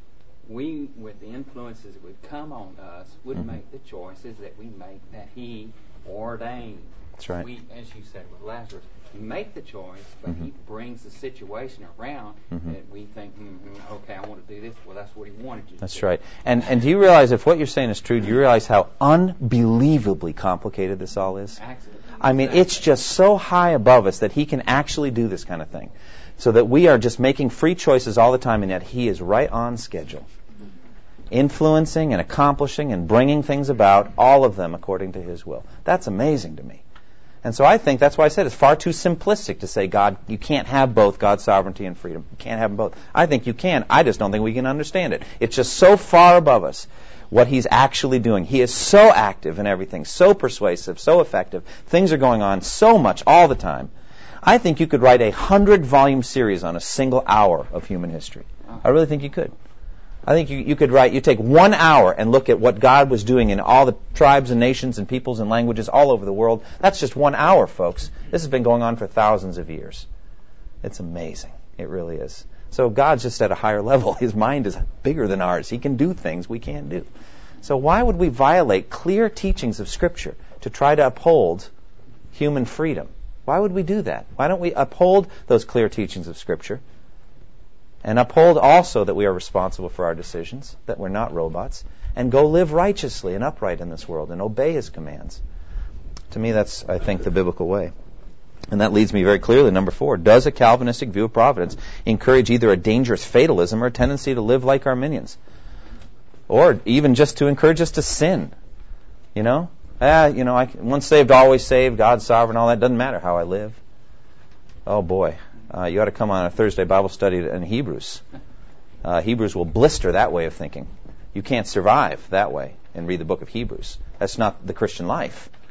we, with the influences that would come on us, would make the choices that we make that He ordained. That's right. We, as you said with Lazarus, make the choice, but He brings the situation around that we think, okay, I want to do this. Well, that's what He wanted you to do. That's right. And do you realize, if what you're saying is true, do you realize how unbelievably complicated this all is? Absolutely. I mean, it's just so high above us that He can actually do this kind of thing. So that we are just making free choices all the time, and yet He is right on schedule. Influencing and accomplishing and bringing things about, all of them according to His will. That's amazing to me. And so I think that's why I said it's far too simplistic to say, God, you can't have both God's sovereignty and freedom. You can't have them both. I think you can. I just don't think we can understand it. It's just so far above us what He's actually doing. He is so active in everything, so persuasive, so effective. Things are going on so much all the time. I think you could write a 100-volume series on a single hour of human history. I really think you could. I think you could write, you take 1 hour and look at what God was doing in all the tribes and nations and peoples and languages all over the world. That's just 1 hour, folks. This has been going on for thousands of years. It's amazing. It really is. So God's just at a higher level. His mind is bigger than ours. He can do things we can't do. So why would we violate clear teachings of Scripture to try to uphold human freedom? Why would we do that? Why don't we uphold those clear teachings of Scripture and uphold also that we are responsible for our decisions, that we're not robots, and go live righteously and upright in this world and obey His commands? To me, that's, I think, the biblical way. And that leads me very clearly, number 4. Does a Calvinistic view of providence encourage either a dangerous fatalism or a tendency to live like Arminians? Or even just to encourage us to sin? Once saved, always saved, God's sovereign, all that. Doesn't matter how I live. Oh, boy. You ought to come on a Thursday Bible study in Hebrews. Hebrews will blister that way of thinking. You can't survive that way and read the book of Hebrews. That's not the Christian life.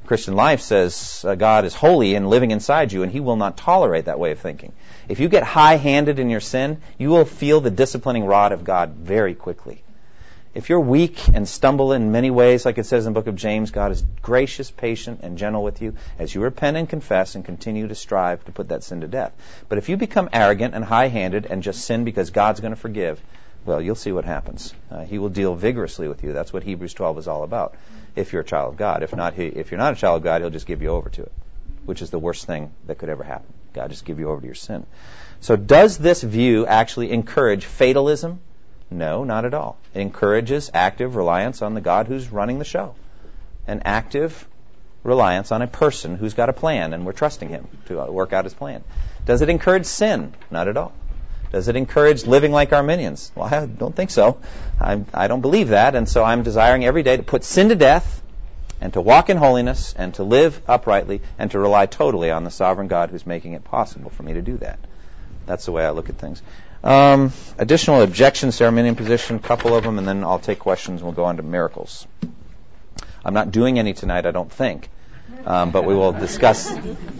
Christian life says God is holy and living inside you, and He will not tolerate that way of thinking. If you get high-handed in your sin, you will feel the disciplining rod of God very quickly. If you're weak and stumble in many ways, like it says in the book of James, God is gracious, patient, and gentle with you as you repent and confess and continue to strive to put that sin to death. But if you become arrogant and high-handed and just sin because God's going to forgive, well, you'll see what happens. He will deal vigorously with you. That's what Hebrews 12 is all about, if you're a child of God. If you're not a child of God, He'll just give you over to it, which is the worst thing that could ever happen. God just give you over to your sin. So does this view actually encourage fatalism? No, not at all. It encourages active reliance on the God who's running the show. An active reliance on a person who's got a plan, and we're trusting Him to work out His plan. Does it encourage sin? Not at all. Does it encourage living like Arminians? Well, I don't think so. I don't believe that, and so I'm desiring every day to put sin to death and to walk in holiness and to live uprightly and to rely totally on the sovereign God who's making it possible for me to do that. That's the way I look at things. Additional objections to Arminian position, a couple of them, and then I'll take questions and we'll go on to miracles. I'm not doing any tonight, I don't think, but we will discuss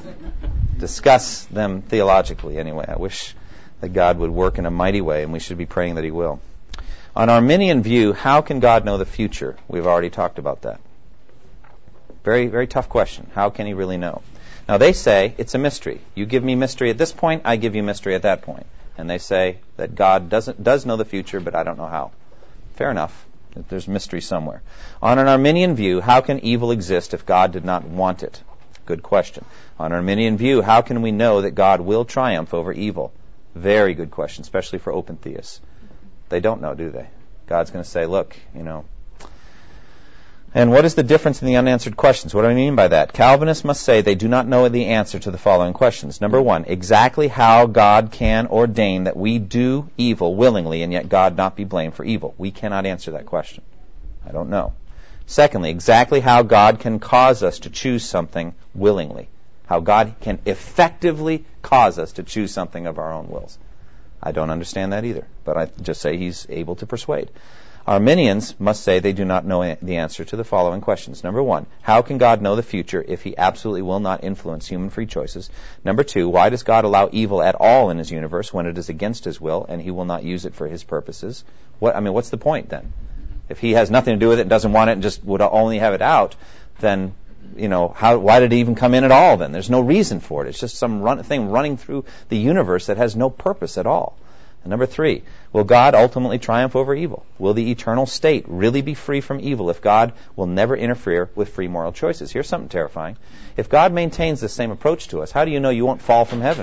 them theologically anyway. I wish that God would work in a mighty way, and we should be praying that He will. On Arminian view, how can God know the future? We've already talked about that. Very, very tough question. How can He really know? Now, they say it's a mystery. You give me mystery at this point, I give you mystery at that point. And they say that God does know the future, but I don't know how. Fair enough. There's mystery somewhere. On an Arminian view, how can evil exist if God did not want it? Good question. On an Arminian view, how can we know that God will triumph over evil? Very good question, especially for open theists. They don't know, do they? God's going to say, look, And what is the difference in the unanswered questions? What do I mean by that? Calvinists must say they do not know the answer to the following questions. Number one, exactly how God can ordain that we do evil willingly and yet God not be blamed for evil. We cannot answer that question. I don't know. Secondly, exactly how God can cause us to choose something willingly. How God can effectively cause us to choose something of our own wills. I don't understand that either, but I just say He's able to persuade. Arminians must say they do not know the answer to the following questions. Number one, how can God know the future if He absolutely will not influence human free choices? Number two, why does God allow evil at all in His universe when it is against His will and He will not use it for His purposes? What's the point then? If He has nothing to do with it and doesn't want it and just would only have it out, then, why did it even come in at all then? There's no reason for it. It's just some thing running through the universe that has no purpose at all. And number three, will God ultimately triumph over evil? Will the eternal state really be free from evil if God will never interfere with free moral choices? Here's something terrifying. If God maintains the same approach to us, how do you know you won't fall from heaven?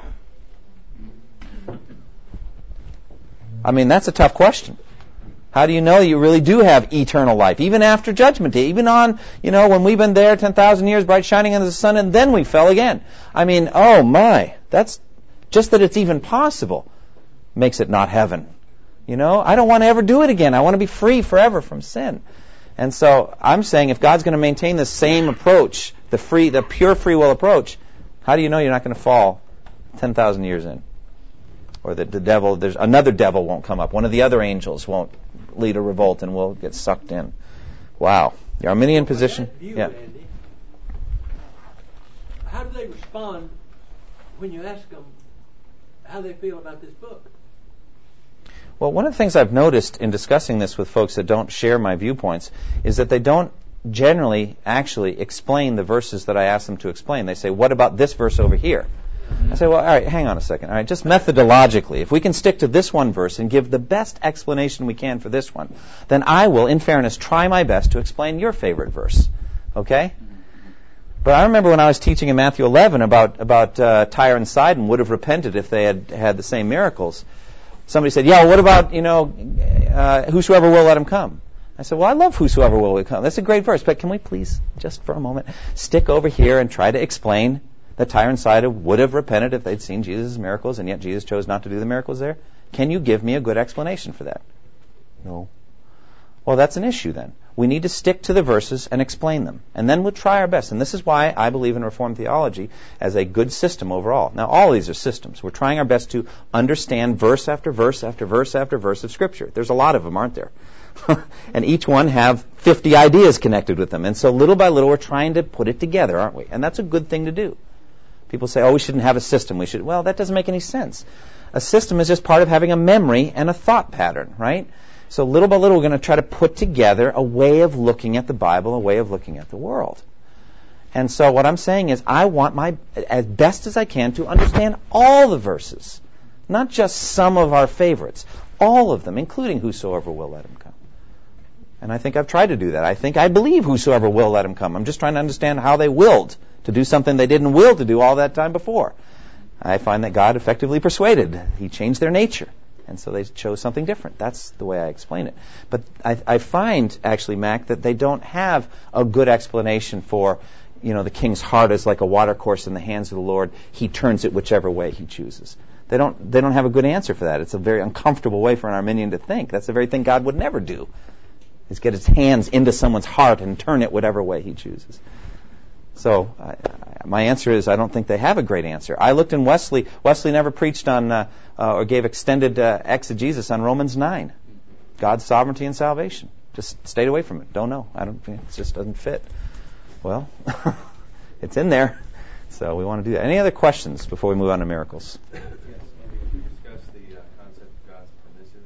That's a tough question. How do you know you really do have eternal life, even after Judgment Day, even on, when we've been there 10,000 years, bright shining under the sun, and then we fell again? Oh my, that's just that it's even possible makes it not heaven. I don't want to ever do it again. I want to be free forever from sin. And so I'm saying if God's going to maintain the same approach, the pure free will approach, how do you know you're not going to fall 10,000 years in? Or that there's another devil won't come up. One of the other angels won't lead a revolt and we'll get sucked in. Wow. The Arminian position. View, yeah. Andy, how do they respond when you ask them how they feel about this book? Well, one of the things I've noticed in discussing this with folks that don't share my viewpoints is that they don't generally actually explain the verses that I ask them to explain. They say, what about this verse over here? I say, well, all right, hang on a second. All right, just methodologically, if we can stick to this one verse and give the best explanation we can for this one, then I will, in fairness, try my best to explain your favorite verse. Okay? But I remember when I was teaching in Matthew 11 about Tyre and Sidon would have repented if they had had the same miracles. Somebody said, yeah, well, what about, whosoever will, let him come. I said, well, I love whosoever will come. That's a great verse, but can we please, just for a moment, stick over here and try to explain that Tyre and Sidon would have repented if they'd seen Jesus' miracles, and yet Jesus chose not to do the miracles there? Can you give me a good explanation for that? No. Well, that's an issue then. We need to stick to the verses and explain them. And then we'll try our best. And this is why I believe in Reformed theology as a good system overall. Now, all these are systems. We're trying our best to understand verse after verse after verse after verse of Scripture. There's a lot of them, aren't there? and each one have 50 ideas connected with them. And so little by little we're trying to put it together, aren't we? And that's a good thing to do. People say, oh, we shouldn't have a system. Well, that doesn't make any sense. A system is just part of having a memory and a thought pattern, right? So little by little we're going to try to put together a way of looking at the Bible, a way of looking at the world. And so what I'm saying is I want as best as I can to understand all the verses, not just some of our favorites, all of them, including whosoever will let him come. And I think I've tried to do that. I believe whosoever will let him come. I'm just trying to understand how they willed to do something they didn't will to do all that time before. I find that God effectively persuaded. He changed their nature. And so they chose something different. That's the way I explain it. But I find, actually, Mac, that they don't have a good explanation for, the king's heart is like a watercourse in the hands of the Lord. He turns it whichever way he chooses. They don't have a good answer for that. It's a very uncomfortable way for an Arminian to think. That's the very thing God would never do, is get his hands into someone's heart and turn it whatever way he chooses. So my answer is I don't think they have a great answer. I looked in Wesley. Wesley never preached on or gave extended exegesis on Romans 9, God's sovereignty and salvation. Just stayed away from it. Don't know. It just doesn't fit. Well, it's in there. So we want to do that. Any other questions before we move on to miracles? Yes, Andy, could you discuss the concept of God's permissive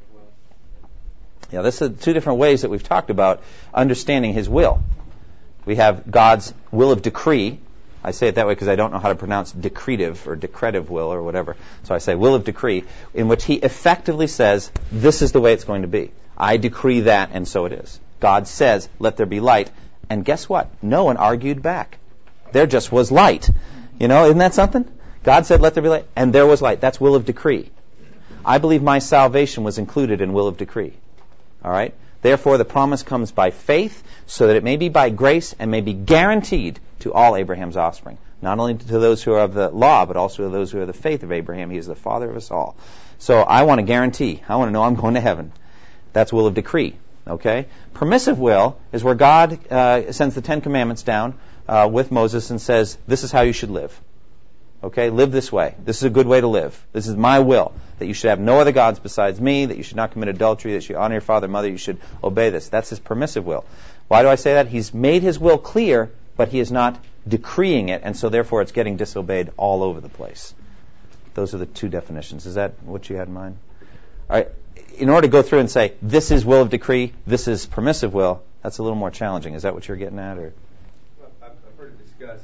will? Yeah, this is two different ways that we've talked about understanding his will. We have God's will of decree. I say it that way because I don't know how to pronounce decretive or decretive will or whatever. So I say will of decree, in which he effectively says, this is the way it's going to be. I decree that, and so it is. God says, let there be light. And guess what? No one argued back. There just was light. Isn't that something? God said, let there be light, and there was light. That's will of decree. I believe my salvation was included in will of decree. All right? Therefore, the promise comes by faith, so that it may be by grace and may be guaranteed to all Abraham's offspring. Not only to those who are of the law, but also to those who are of the faith of Abraham. He is the father of us all. So I want a guarantee. I want to know I'm going to heaven. That's will of decree. Okay? Permissive will is where God sends the Ten Commandments down with Moses and says, this is how you should live. Okay? Live this way. This is a good way to live. This is my will. That you should have no other gods besides me, that you should not commit adultery, that you should honor your father and mother, you should obey this. That's his permissive will. Why do I say that? He's made his will clear, but he is not decreeing it, and so therefore it's getting disobeyed all over the place. Those are the two definitions. Is that what you had in mind? All right. In order to go through and say, this is will of decree, this is permissive will, that's a little more challenging. Is that what you're getting at? Or? Well, I've heard it discussed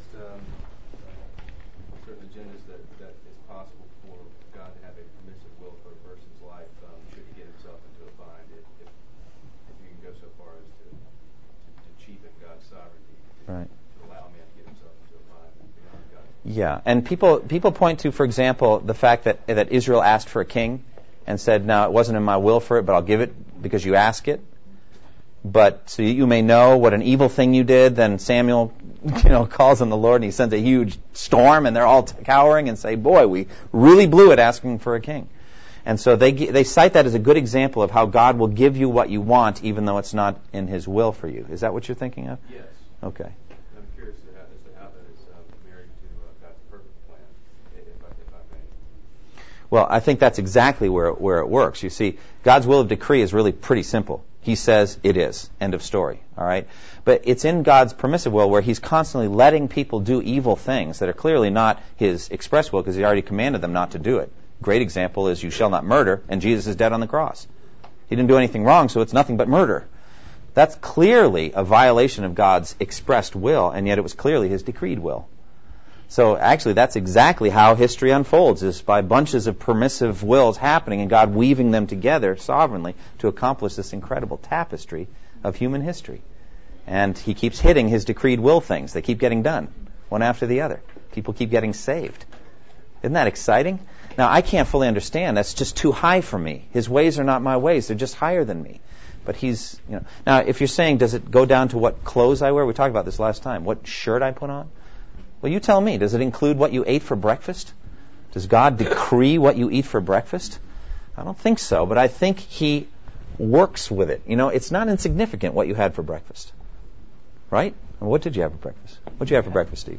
certain agendas that it's possible for God to have a permissive will for a person's life should he get himself into a bind, if you can go so far as to cheapen God's sovereignty, right, to allow man to get himself into a bind beyond God. Yeah, and people point to, for example, the fact that Israel asked for a king and said, no, it wasn't in my will for it, but I'll give it because you ask it. But so you may know what an evil thing you did. Then Samuel, calls on the Lord and he sends a huge storm, and they're all cowering and say, boy, we really blew it asking for a king. And so they cite that as a good example of how God will give you what you want even though it's not in his will for you. Is that what you're thinking of? Yes. Okay. I'm curious as to how that is married to God's perfect plan, if I may. Well, I think that's exactly where it works. You see, God's will of decree is really pretty simple. He says it is. End of story. All right? But it's in God's permissive will where he's constantly letting people do evil things that are clearly not his express will because he already commanded them not to do it. Great example is you shall not murder, and Jesus is dead on the cross. He didn't do anything wrong, so it's nothing but murder. That's clearly a violation of God's expressed will, and yet it was clearly his decreed will. So actually that's exactly how history unfolds, is by bunches of permissive wills happening and God weaving them together sovereignly to accomplish this incredible tapestry of human history. And he keeps hitting his decreed will things. They keep getting done, one after the other. People keep getting saved. Isn't that exciting? Now, I can't fully understand. That's just too high for me. His ways are not my ways. They're just higher than me. But he's, Now, if you're saying, does it go down to what clothes I wear? We talked about this last time. What shirt I put on? Well, you tell me. Does it include what you ate for breakfast? Does God decree what you eat for breakfast? I don't think so, but I think he works with it. It's not insignificant what you had for breakfast. Right? Well, what did you have for breakfast? What did you have for breakfast, Steve?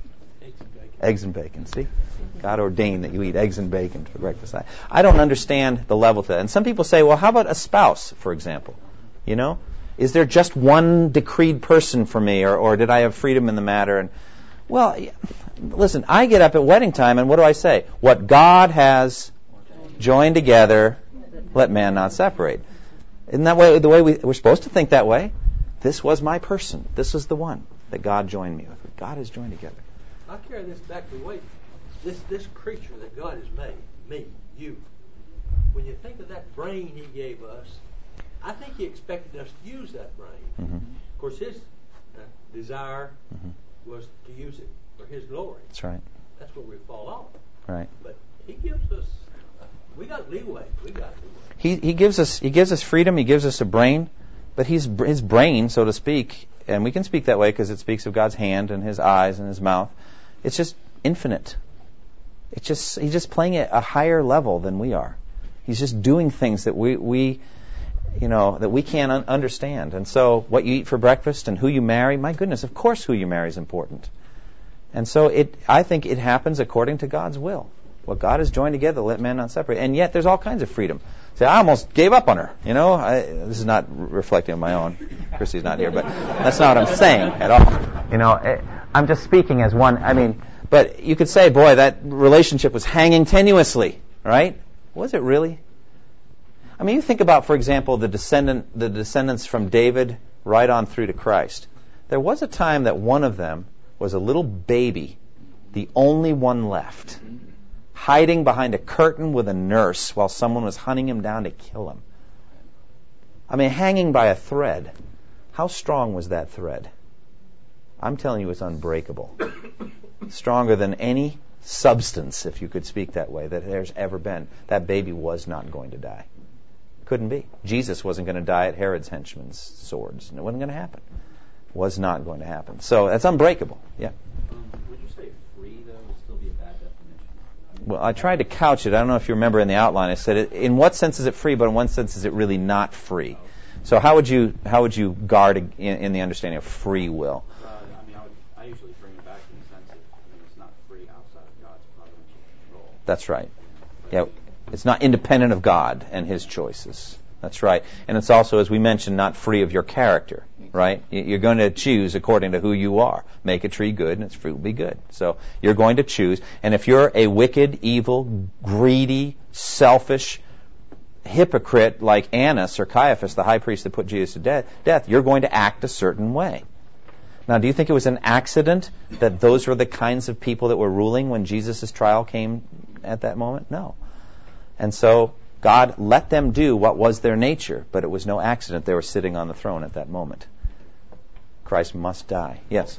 Eggs and bacon. See? God ordained that you eat eggs and bacon for breakfast. I don't understand the level to that. And some people say, well, how about a spouse, for example? You know? Is there just one decreed person for me, or did I have freedom in the matter? And well, listen, I get up at wedding time, and what do I say? What God has joined together, let man not separate. Isn't that the way we're supposed to think that way? This was my person. This is the one that God joined me with. God has joined together. I carry this back to wait. This creature that God has made, me, you. When you think of that brain He gave us, I think He expected us to use that brain. Mm-hmm. Of course, His desire was to use it for His glory. That's right. That's where we fall off. Right. But He gives us. We got leeway. He gives us freedom. He gives us a brain, but His brain, so to speak, and we can speak that way because it speaks of God's hand and His eyes and His mouth. It's just infinite. He's just playing at a higher level than we are. He's just doing things that we that we can't understand. And so what you eat for breakfast and who you marry, my goodness, of course who you marry is important. And so I think it happens according to God's will. What God has joined together, let man not separate. And yet there's all kinds of freedom. Say, I almost gave up on her. This is not reflecting on my own. Chrissy's not here, but that's not what I'm saying at all. I'm just speaking as one. But you could say, boy, that relationship was hanging tenuously, right? Was it really? You think about, for example, the descendants from David right on through to Christ. There was a time that one of them was a little baby, the only one left, hiding behind a curtain with a nurse while someone was hunting him down to kill him. Hanging by a thread. How strong was that thread? I'm telling you, it's unbreakable. Stronger than any substance, if you could speak that way, that there's ever been. That baby was not going to die. Couldn't be. Jesus wasn't going to die at Herod's henchmen's swords. It wasn't going to happen. Was not going to happen. So that's unbreakable. Yeah. Would you say free, though, would still be a bad definition? Well, I tried to couch it. I don't know if you remember in the outline. I said, in what sense is it free, but in what sense is it really not free? So how would you guard in the understanding of free will? I usually bring it back in the sense that it's not free outside of God's providential control. That's right. Yeah. It's not independent of God and His choices. That's right. And it's also, as we mentioned, not free of your character, right? You're going to choose according to who you are. Make a tree good and its fruit will be good. So you're going to choose. And if you're a wicked, evil, greedy, selfish hypocrite like Annas or Caiaphas, the high priest that put Jesus to death, you're going to act a certain way. Now, do you think it was an accident that those were the kinds of people that were ruling when Jesus' trial came at that moment? No. And so God let them do what was their nature, but it was no accident they were sitting on the throne at that moment. Christ must die. Yes?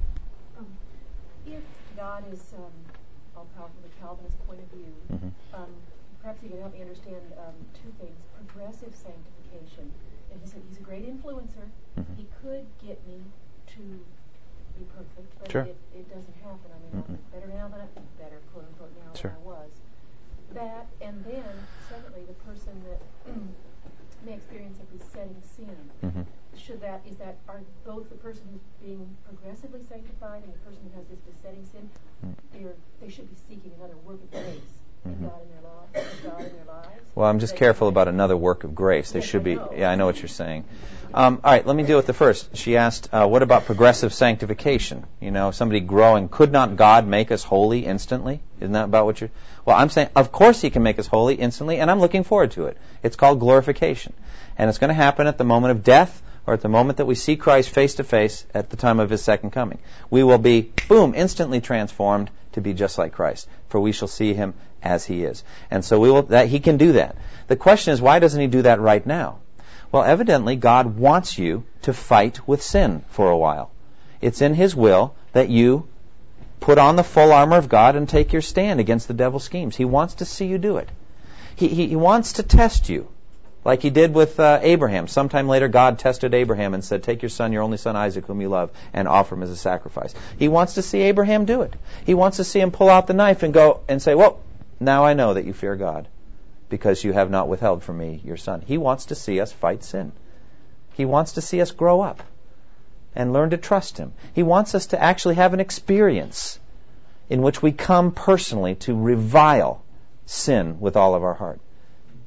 If God is all-powerful, the Calvinist point of view, perhaps you can help me understand two things. Progressive sanctification. And he's a great influencer. He could get me to be perfect, but sure. it doesn't happen. I'm better now than better, quote unquote, now sure. than I was. That, and then, secondly, the person that may experience a besetting sin. Are both the person who's being progressively sanctified and the person who has this besetting sin, they should be seeking another work of grace in God in their lives? Well, I'm just careful about another work of grace. They should be. Yeah, I know what you're saying. All right, let me deal with the first. She asked, what about progressive sanctification? Somebody growing. Could not God make us holy instantly? Isn't that about what you're... Well, I'm saying, of course He can make us holy instantly, and I'm looking forward to it. It's called glorification. And it's going to happen at the moment of death or at the moment that we see Christ face to face at the time of His second coming. We will be, boom, instantly transformed to be just like Christ, for we shall see Him as He is. And so He can do that. The question is, why doesn't He do that right now? Well, evidently, God wants you to fight with sin for a while. It's in His will that you put on the full armor of God and take your stand against the devil's schemes. He wants to see you do it. He wants to test you, like He did with Abraham. Sometime later, God tested Abraham and said, take your son, your only son Isaac, whom you love, and offer him as a sacrifice. He wants to see Abraham do it. He wants to see him pull out the knife and go and say, well, now I know that you fear God, because you have not withheld from me your son. He wants to see us fight sin. He wants to see us grow up and learn to trust Him. He wants us to actually have an experience in which we come personally to revile sin with all of our heart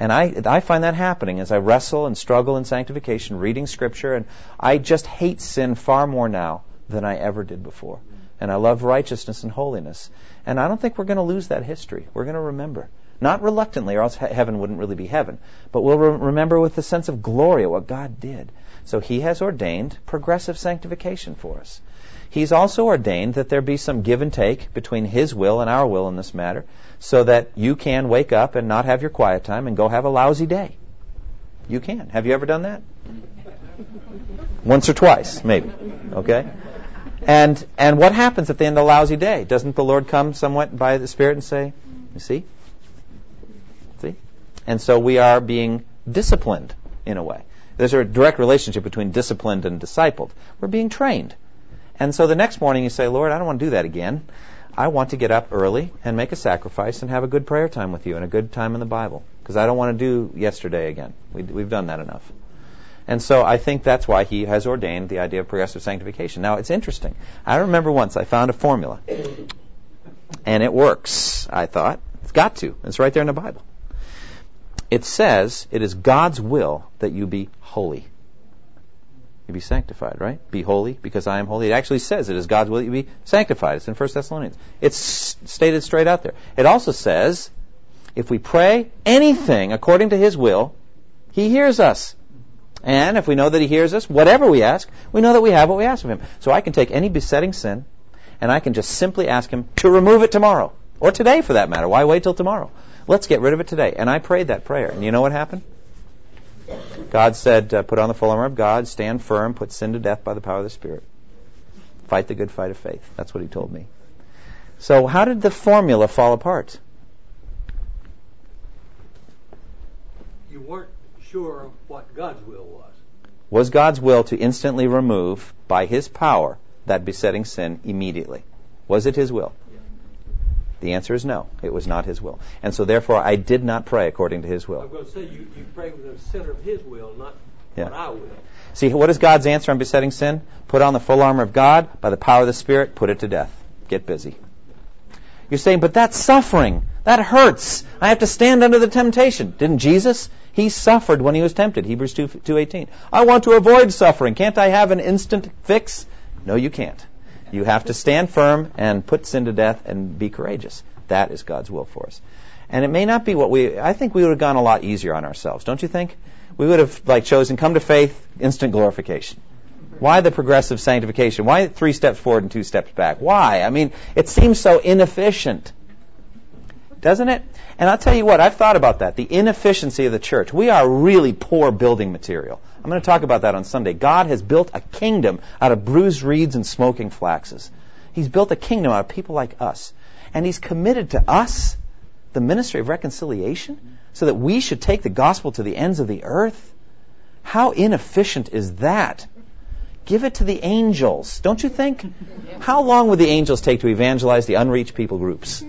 And I find that happening as I wrestle and struggle in sanctification, reading Scripture, and I just hate sin far more now than I ever did before. And I love righteousness and holiness. And I don't think we're going to lose that history. We're going to remember. Not reluctantly, or else heaven wouldn't really be heaven. But we'll remember with a sense of glory at what God did. So He has ordained progressive sanctification for us. He's also ordained that there be some give and take between His will and our will in this matter, so that you can wake up and not have your quiet time and go have a lousy day. You can. Have you ever done that? Once or twice, maybe. Okay? And what happens at the end of a lousy day? Doesn't the Lord come somewhat by the Spirit and say, you see? See? And so we are being disciplined in a way. There's a direct relationship between disciplined and discipled. We're being trained. And so the next morning you say, Lord, I don't want to do that again. I want to get up early and make a sacrifice and have a good prayer time with you and a good time in the Bible, because I don't want to do yesterday again. We've done that enough. And so I think that's why He has ordained the idea of progressive sanctification. Now, it's interesting. I remember once I found a formula, and it works, I thought. It's got to. It's right there in the Bible. It says it is God's will that you be holy. You be sanctified, right? Be holy because I am holy. It actually says it is God's will that you be sanctified. It's in 1 Thessalonians. It's stated straight out there. It also says if we pray anything according to His will, He hears us. And if we know that He hears us, whatever we ask, we know that we have what we ask of Him. So I can take any besetting sin, and I can just simply ask Him to remove it tomorrow. Or today, for that matter. Why wait till tomorrow? Let's get rid of it today. And I prayed that prayer. And you know what happened? God said, put on the full armor of God, stand firm, put sin to death by the power of the Spirit. Fight the good fight of faith. That's what He told me. So how did the formula fall apart? You weren't sure what God's will was. Was God's will to instantly remove, by His power, that besetting sin immediately? Was it His will? The answer is no. It was not His will. And so therefore I did not pray according to His will. I'm going to say you pray with the center of His will, not what I will. See, what is God's answer on besetting sin? Put on the full armor of God, by the power of the Spirit, put it to death. Get busy. You're saying, but that's suffering. That hurts. I have to stand under the temptation. Didn't Jesus? He suffered when He was tempted. Hebrews 2:18. I want to avoid suffering. Can't I have an instant fix? No, you can't. You have to stand firm and put sin to death and be courageous. That is God's will for us. And it may not be I think we would have gone a lot easier on ourselves, don't you think? We would have chosen come to faith, instant glorification. Why the progressive sanctification? Why 3 steps forward and 2 steps back? Why? I mean, it seems so inefficient. Doesn't it? And I'll tell you what, I've thought about that. The inefficiency of the church. We are really poor building material. I'm going to talk about that on Sunday. God has built a kingdom out of bruised reeds and smoking flaxes. He's built a kingdom out of people like us. And He's committed to us the ministry of reconciliation so that we should take the gospel to the ends of the earth. How inefficient is that? Give it to the angels, don't you think? How long would the angels take to evangelize the unreached people groups?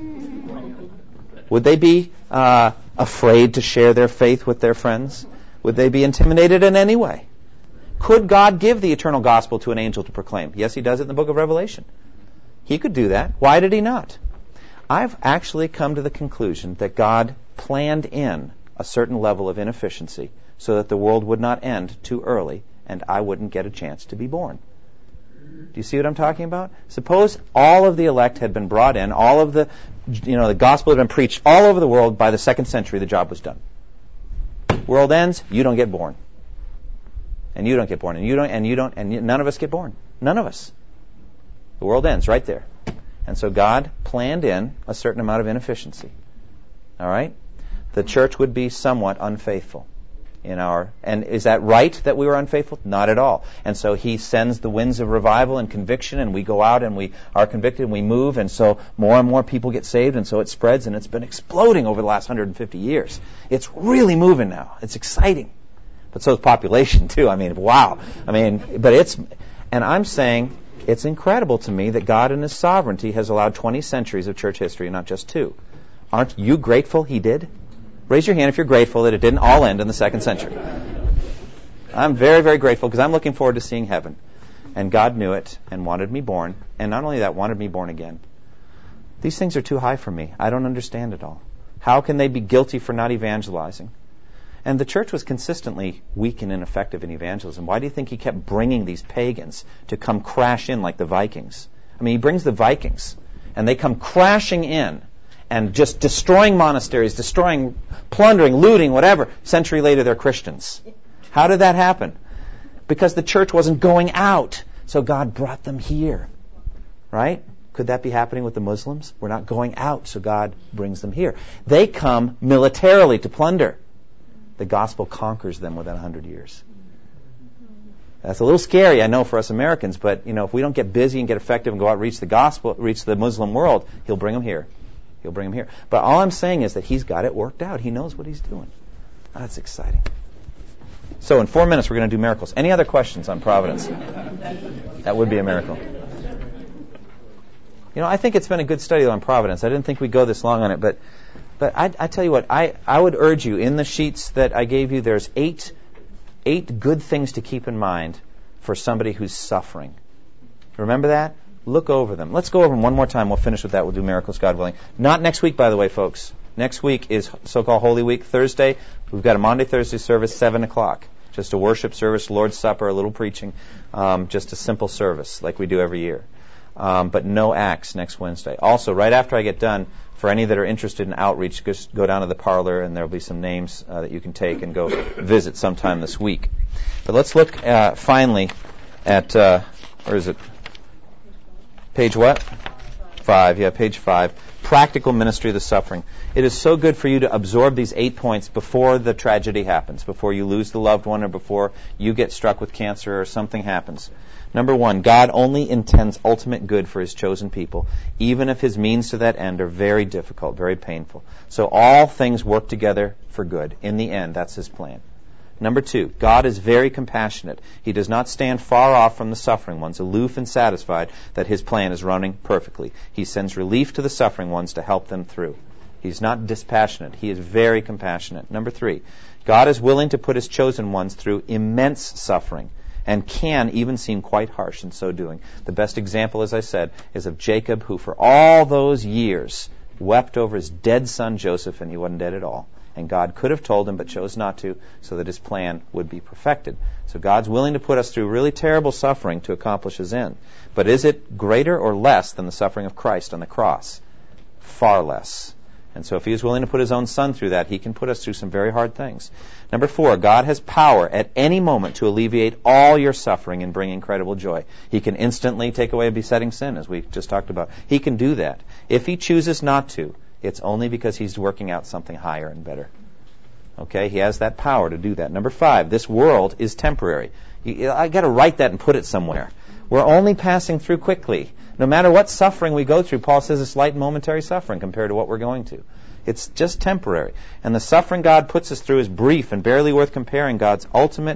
Would they be afraid to share their faith with their friends? Would they be intimidated in any way? Could God give the eternal gospel to an angel to proclaim? Yes, He does it in the book of Revelation. He could do that. Why did He not? I've actually come to the conclusion that God planned in a certain level of inefficiency so that the world would not end too early and I wouldn't get a chance to be born. Do you see what I'm talking about? Suppose all of the elect had been brought in, all of the gospel had been preached all over the world by the 2nd century, the job was done. World ends, you don't get born. And you don't get born. And none of us get born. None of us. The world ends right there. And so God planned in a certain amount of inefficiency. All right? The church would be somewhat unfaithful. And is that right that we were unfaithful? Not at all. And so He sends the winds of revival and conviction, and we go out and we are convicted and we move, and so more and more people get saved, and so it spreads, and it's been exploding over the last 150 years. It's really moving now. It's exciting. But so is population too. I mean, wow. And I'm saying it's incredible to me that God in His sovereignty has allowed 20 centuries of church history, not just 2. Aren't you grateful He did? Raise your hand if you're grateful that it didn't all end in the 2nd century. I'm very, very grateful because I'm looking forward to seeing heaven. And God knew it and wanted me born. And not only that, wanted me born again. These things are too high for me. I don't understand it all. How can they be guilty for not evangelizing? And the church was consistently weak and ineffective in evangelism. Why do you think he kept bringing these pagans to come crash in like the Vikings? I mean, he brings the Vikings, and they come crashing in and just destroying monasteries, destroying, plundering, looting, whatever. Century later, they're Christians. How did that happen? Because the church wasn't going out, so God brought them here. Right? Could that be happening with the Muslims? We're not going out, so God brings them here. They come militarily to plunder. The gospel conquers them within 100 years. That's a little scary, I know, for us Americans, but if we don't get busy and get effective and go out and reach the gospel, reach the Muslim world, he'll bring them here. He'll bring them here. But all I'm saying is that he's got it worked out. He knows what he's doing. That's exciting. So in 4 minutes, we're going to do miracles. Any other questions on providence? That would be a miracle. I think it's been a good study on providence. I didn't think we'd go this long on it, but I tell you what, I would urge you, in the sheets that I gave you, there's eight good things to keep in mind for somebody who's suffering. Remember that? Look over them. Let's go over them one more time. We'll finish with that. We'll do miracles, God willing. Not next week, by the way, folks. Next week is so-called Holy Week. Thursday, we've got a Monday, Thursday service, 7 o'clock. Just a worship service, Lord's Supper, a little preaching, just a simple service like we do every year. But no acts next Wednesday. Also, right after I get done, for any that are interested in outreach, just go down to the parlor and there'll be some names that you can take and go visit sometime this week. But let's look finally at, where is it? Page what? 5. Yeah, page 5. Practical ministry of the suffering. It is so good for you to absorb these 8 points before the tragedy happens, before you lose the loved one or before you get struck with cancer or something happens. Number 1, God only intends ultimate good for His chosen people, even if His means to that end are very difficult, very painful. So all things work together for good. In the end, that's His plan. Number 2, God is very compassionate. He does not stand far off from the suffering ones, aloof and satisfied that His plan is running perfectly. He sends relief to the suffering ones to help them through. He's not dispassionate. He is very compassionate. Number 3, God is willing to put His chosen ones through immense suffering, and can even seem quite harsh in so doing. The best example, as I said, is of Jacob, who for all those years wept over his dead son Joseph, and he wasn't dead at all. And God could have told him, but chose not to, so that His plan would be perfected. So God's willing to put us through really terrible suffering to accomplish His end. But is it greater or less than the suffering of Christ on the cross? Far less. And so if He is willing to put His own Son through that, He can put us through some very hard things. Number 4, God has power at any moment to alleviate all your suffering and bring incredible joy. He can instantly take away a besetting sin, as we just talked about. He can do that. If He chooses not to, it's only because He's working out something higher and better. Okay? He has that power to do that. Number 5, this world is temporary. I got to write that and put it somewhere. We're only passing through quickly. No matter what suffering we go through, Paul says it's light and momentary suffering compared to what we're going to. It's just temporary. And the suffering God puts us through is brief and barely worth comparing God's ultimate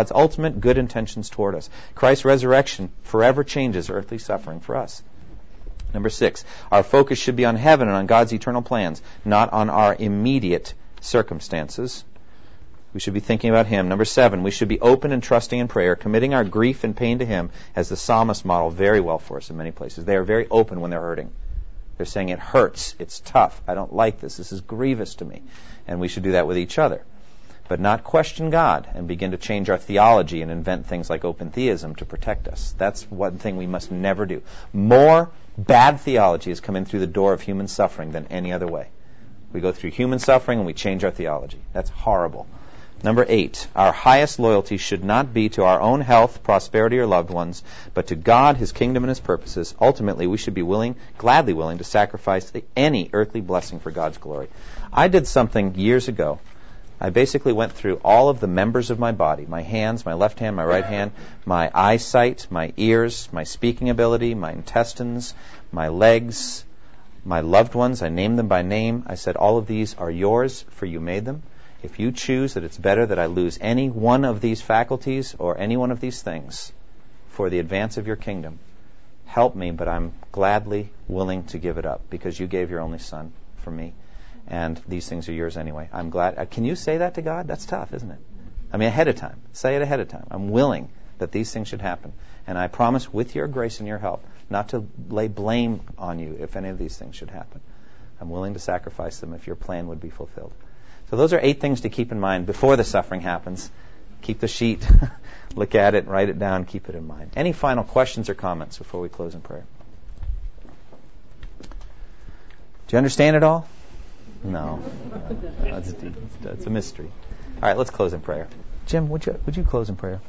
good intentions toward us. Christ's resurrection forever changes earthly suffering for us. Number 6, our focus should be on heaven and on God's eternal plans, not on our immediate circumstances. We should be thinking about Him. Number 7, we should be open and trusting in prayer, committing our grief and pain to Him, as the psalmist modeled very well for us in many places. They are very open when they're hurting. They're saying, it hurts, it's tough, I don't like this is grievous to me. And we should do that with each other. But not question God and begin to change our theology and invent things like open theism to protect us. That's one thing we must never do. More bad theology has come in through the door of human suffering than any other way. We go through human suffering and we change our theology. That's horrible. Number 8, our highest loyalty should not be to our own health, prosperity, or loved ones, but to God, His kingdom, and His purposes. Ultimately, we should be gladly willing to sacrifice any earthly blessing for God's glory. I did something years ago. I basically went through all of the members of my body, my hands, my left hand, my right hand, my eyesight, my ears, my speaking ability, my intestines, my legs, my loved ones. I named them by name. I said, all of these are yours, for you made them. If you choose that it's better that I lose any one of these faculties or any one of these things for the advance of your kingdom, help me, but I'm gladly willing to give it up because you gave your only Son for me, and these things are yours anyway. I'm glad. Can you say that to God? That's tough, isn't it? I mean, ahead of time. Say it ahead of time. I'm willing that these things should happen, and I promise with your grace and your help not to lay blame on you if any of these things should happen. I'm willing to sacrifice them if your plan would be fulfilled. So those are 8 things to keep in mind before the suffering happens. Keep the sheet, look at it, write it down, keep it in mind. Any final questions or comments before we close in prayer? Do you understand it all? No. That's deep. That's a mystery. All right, let's close in prayer. Jim, would you close in prayer?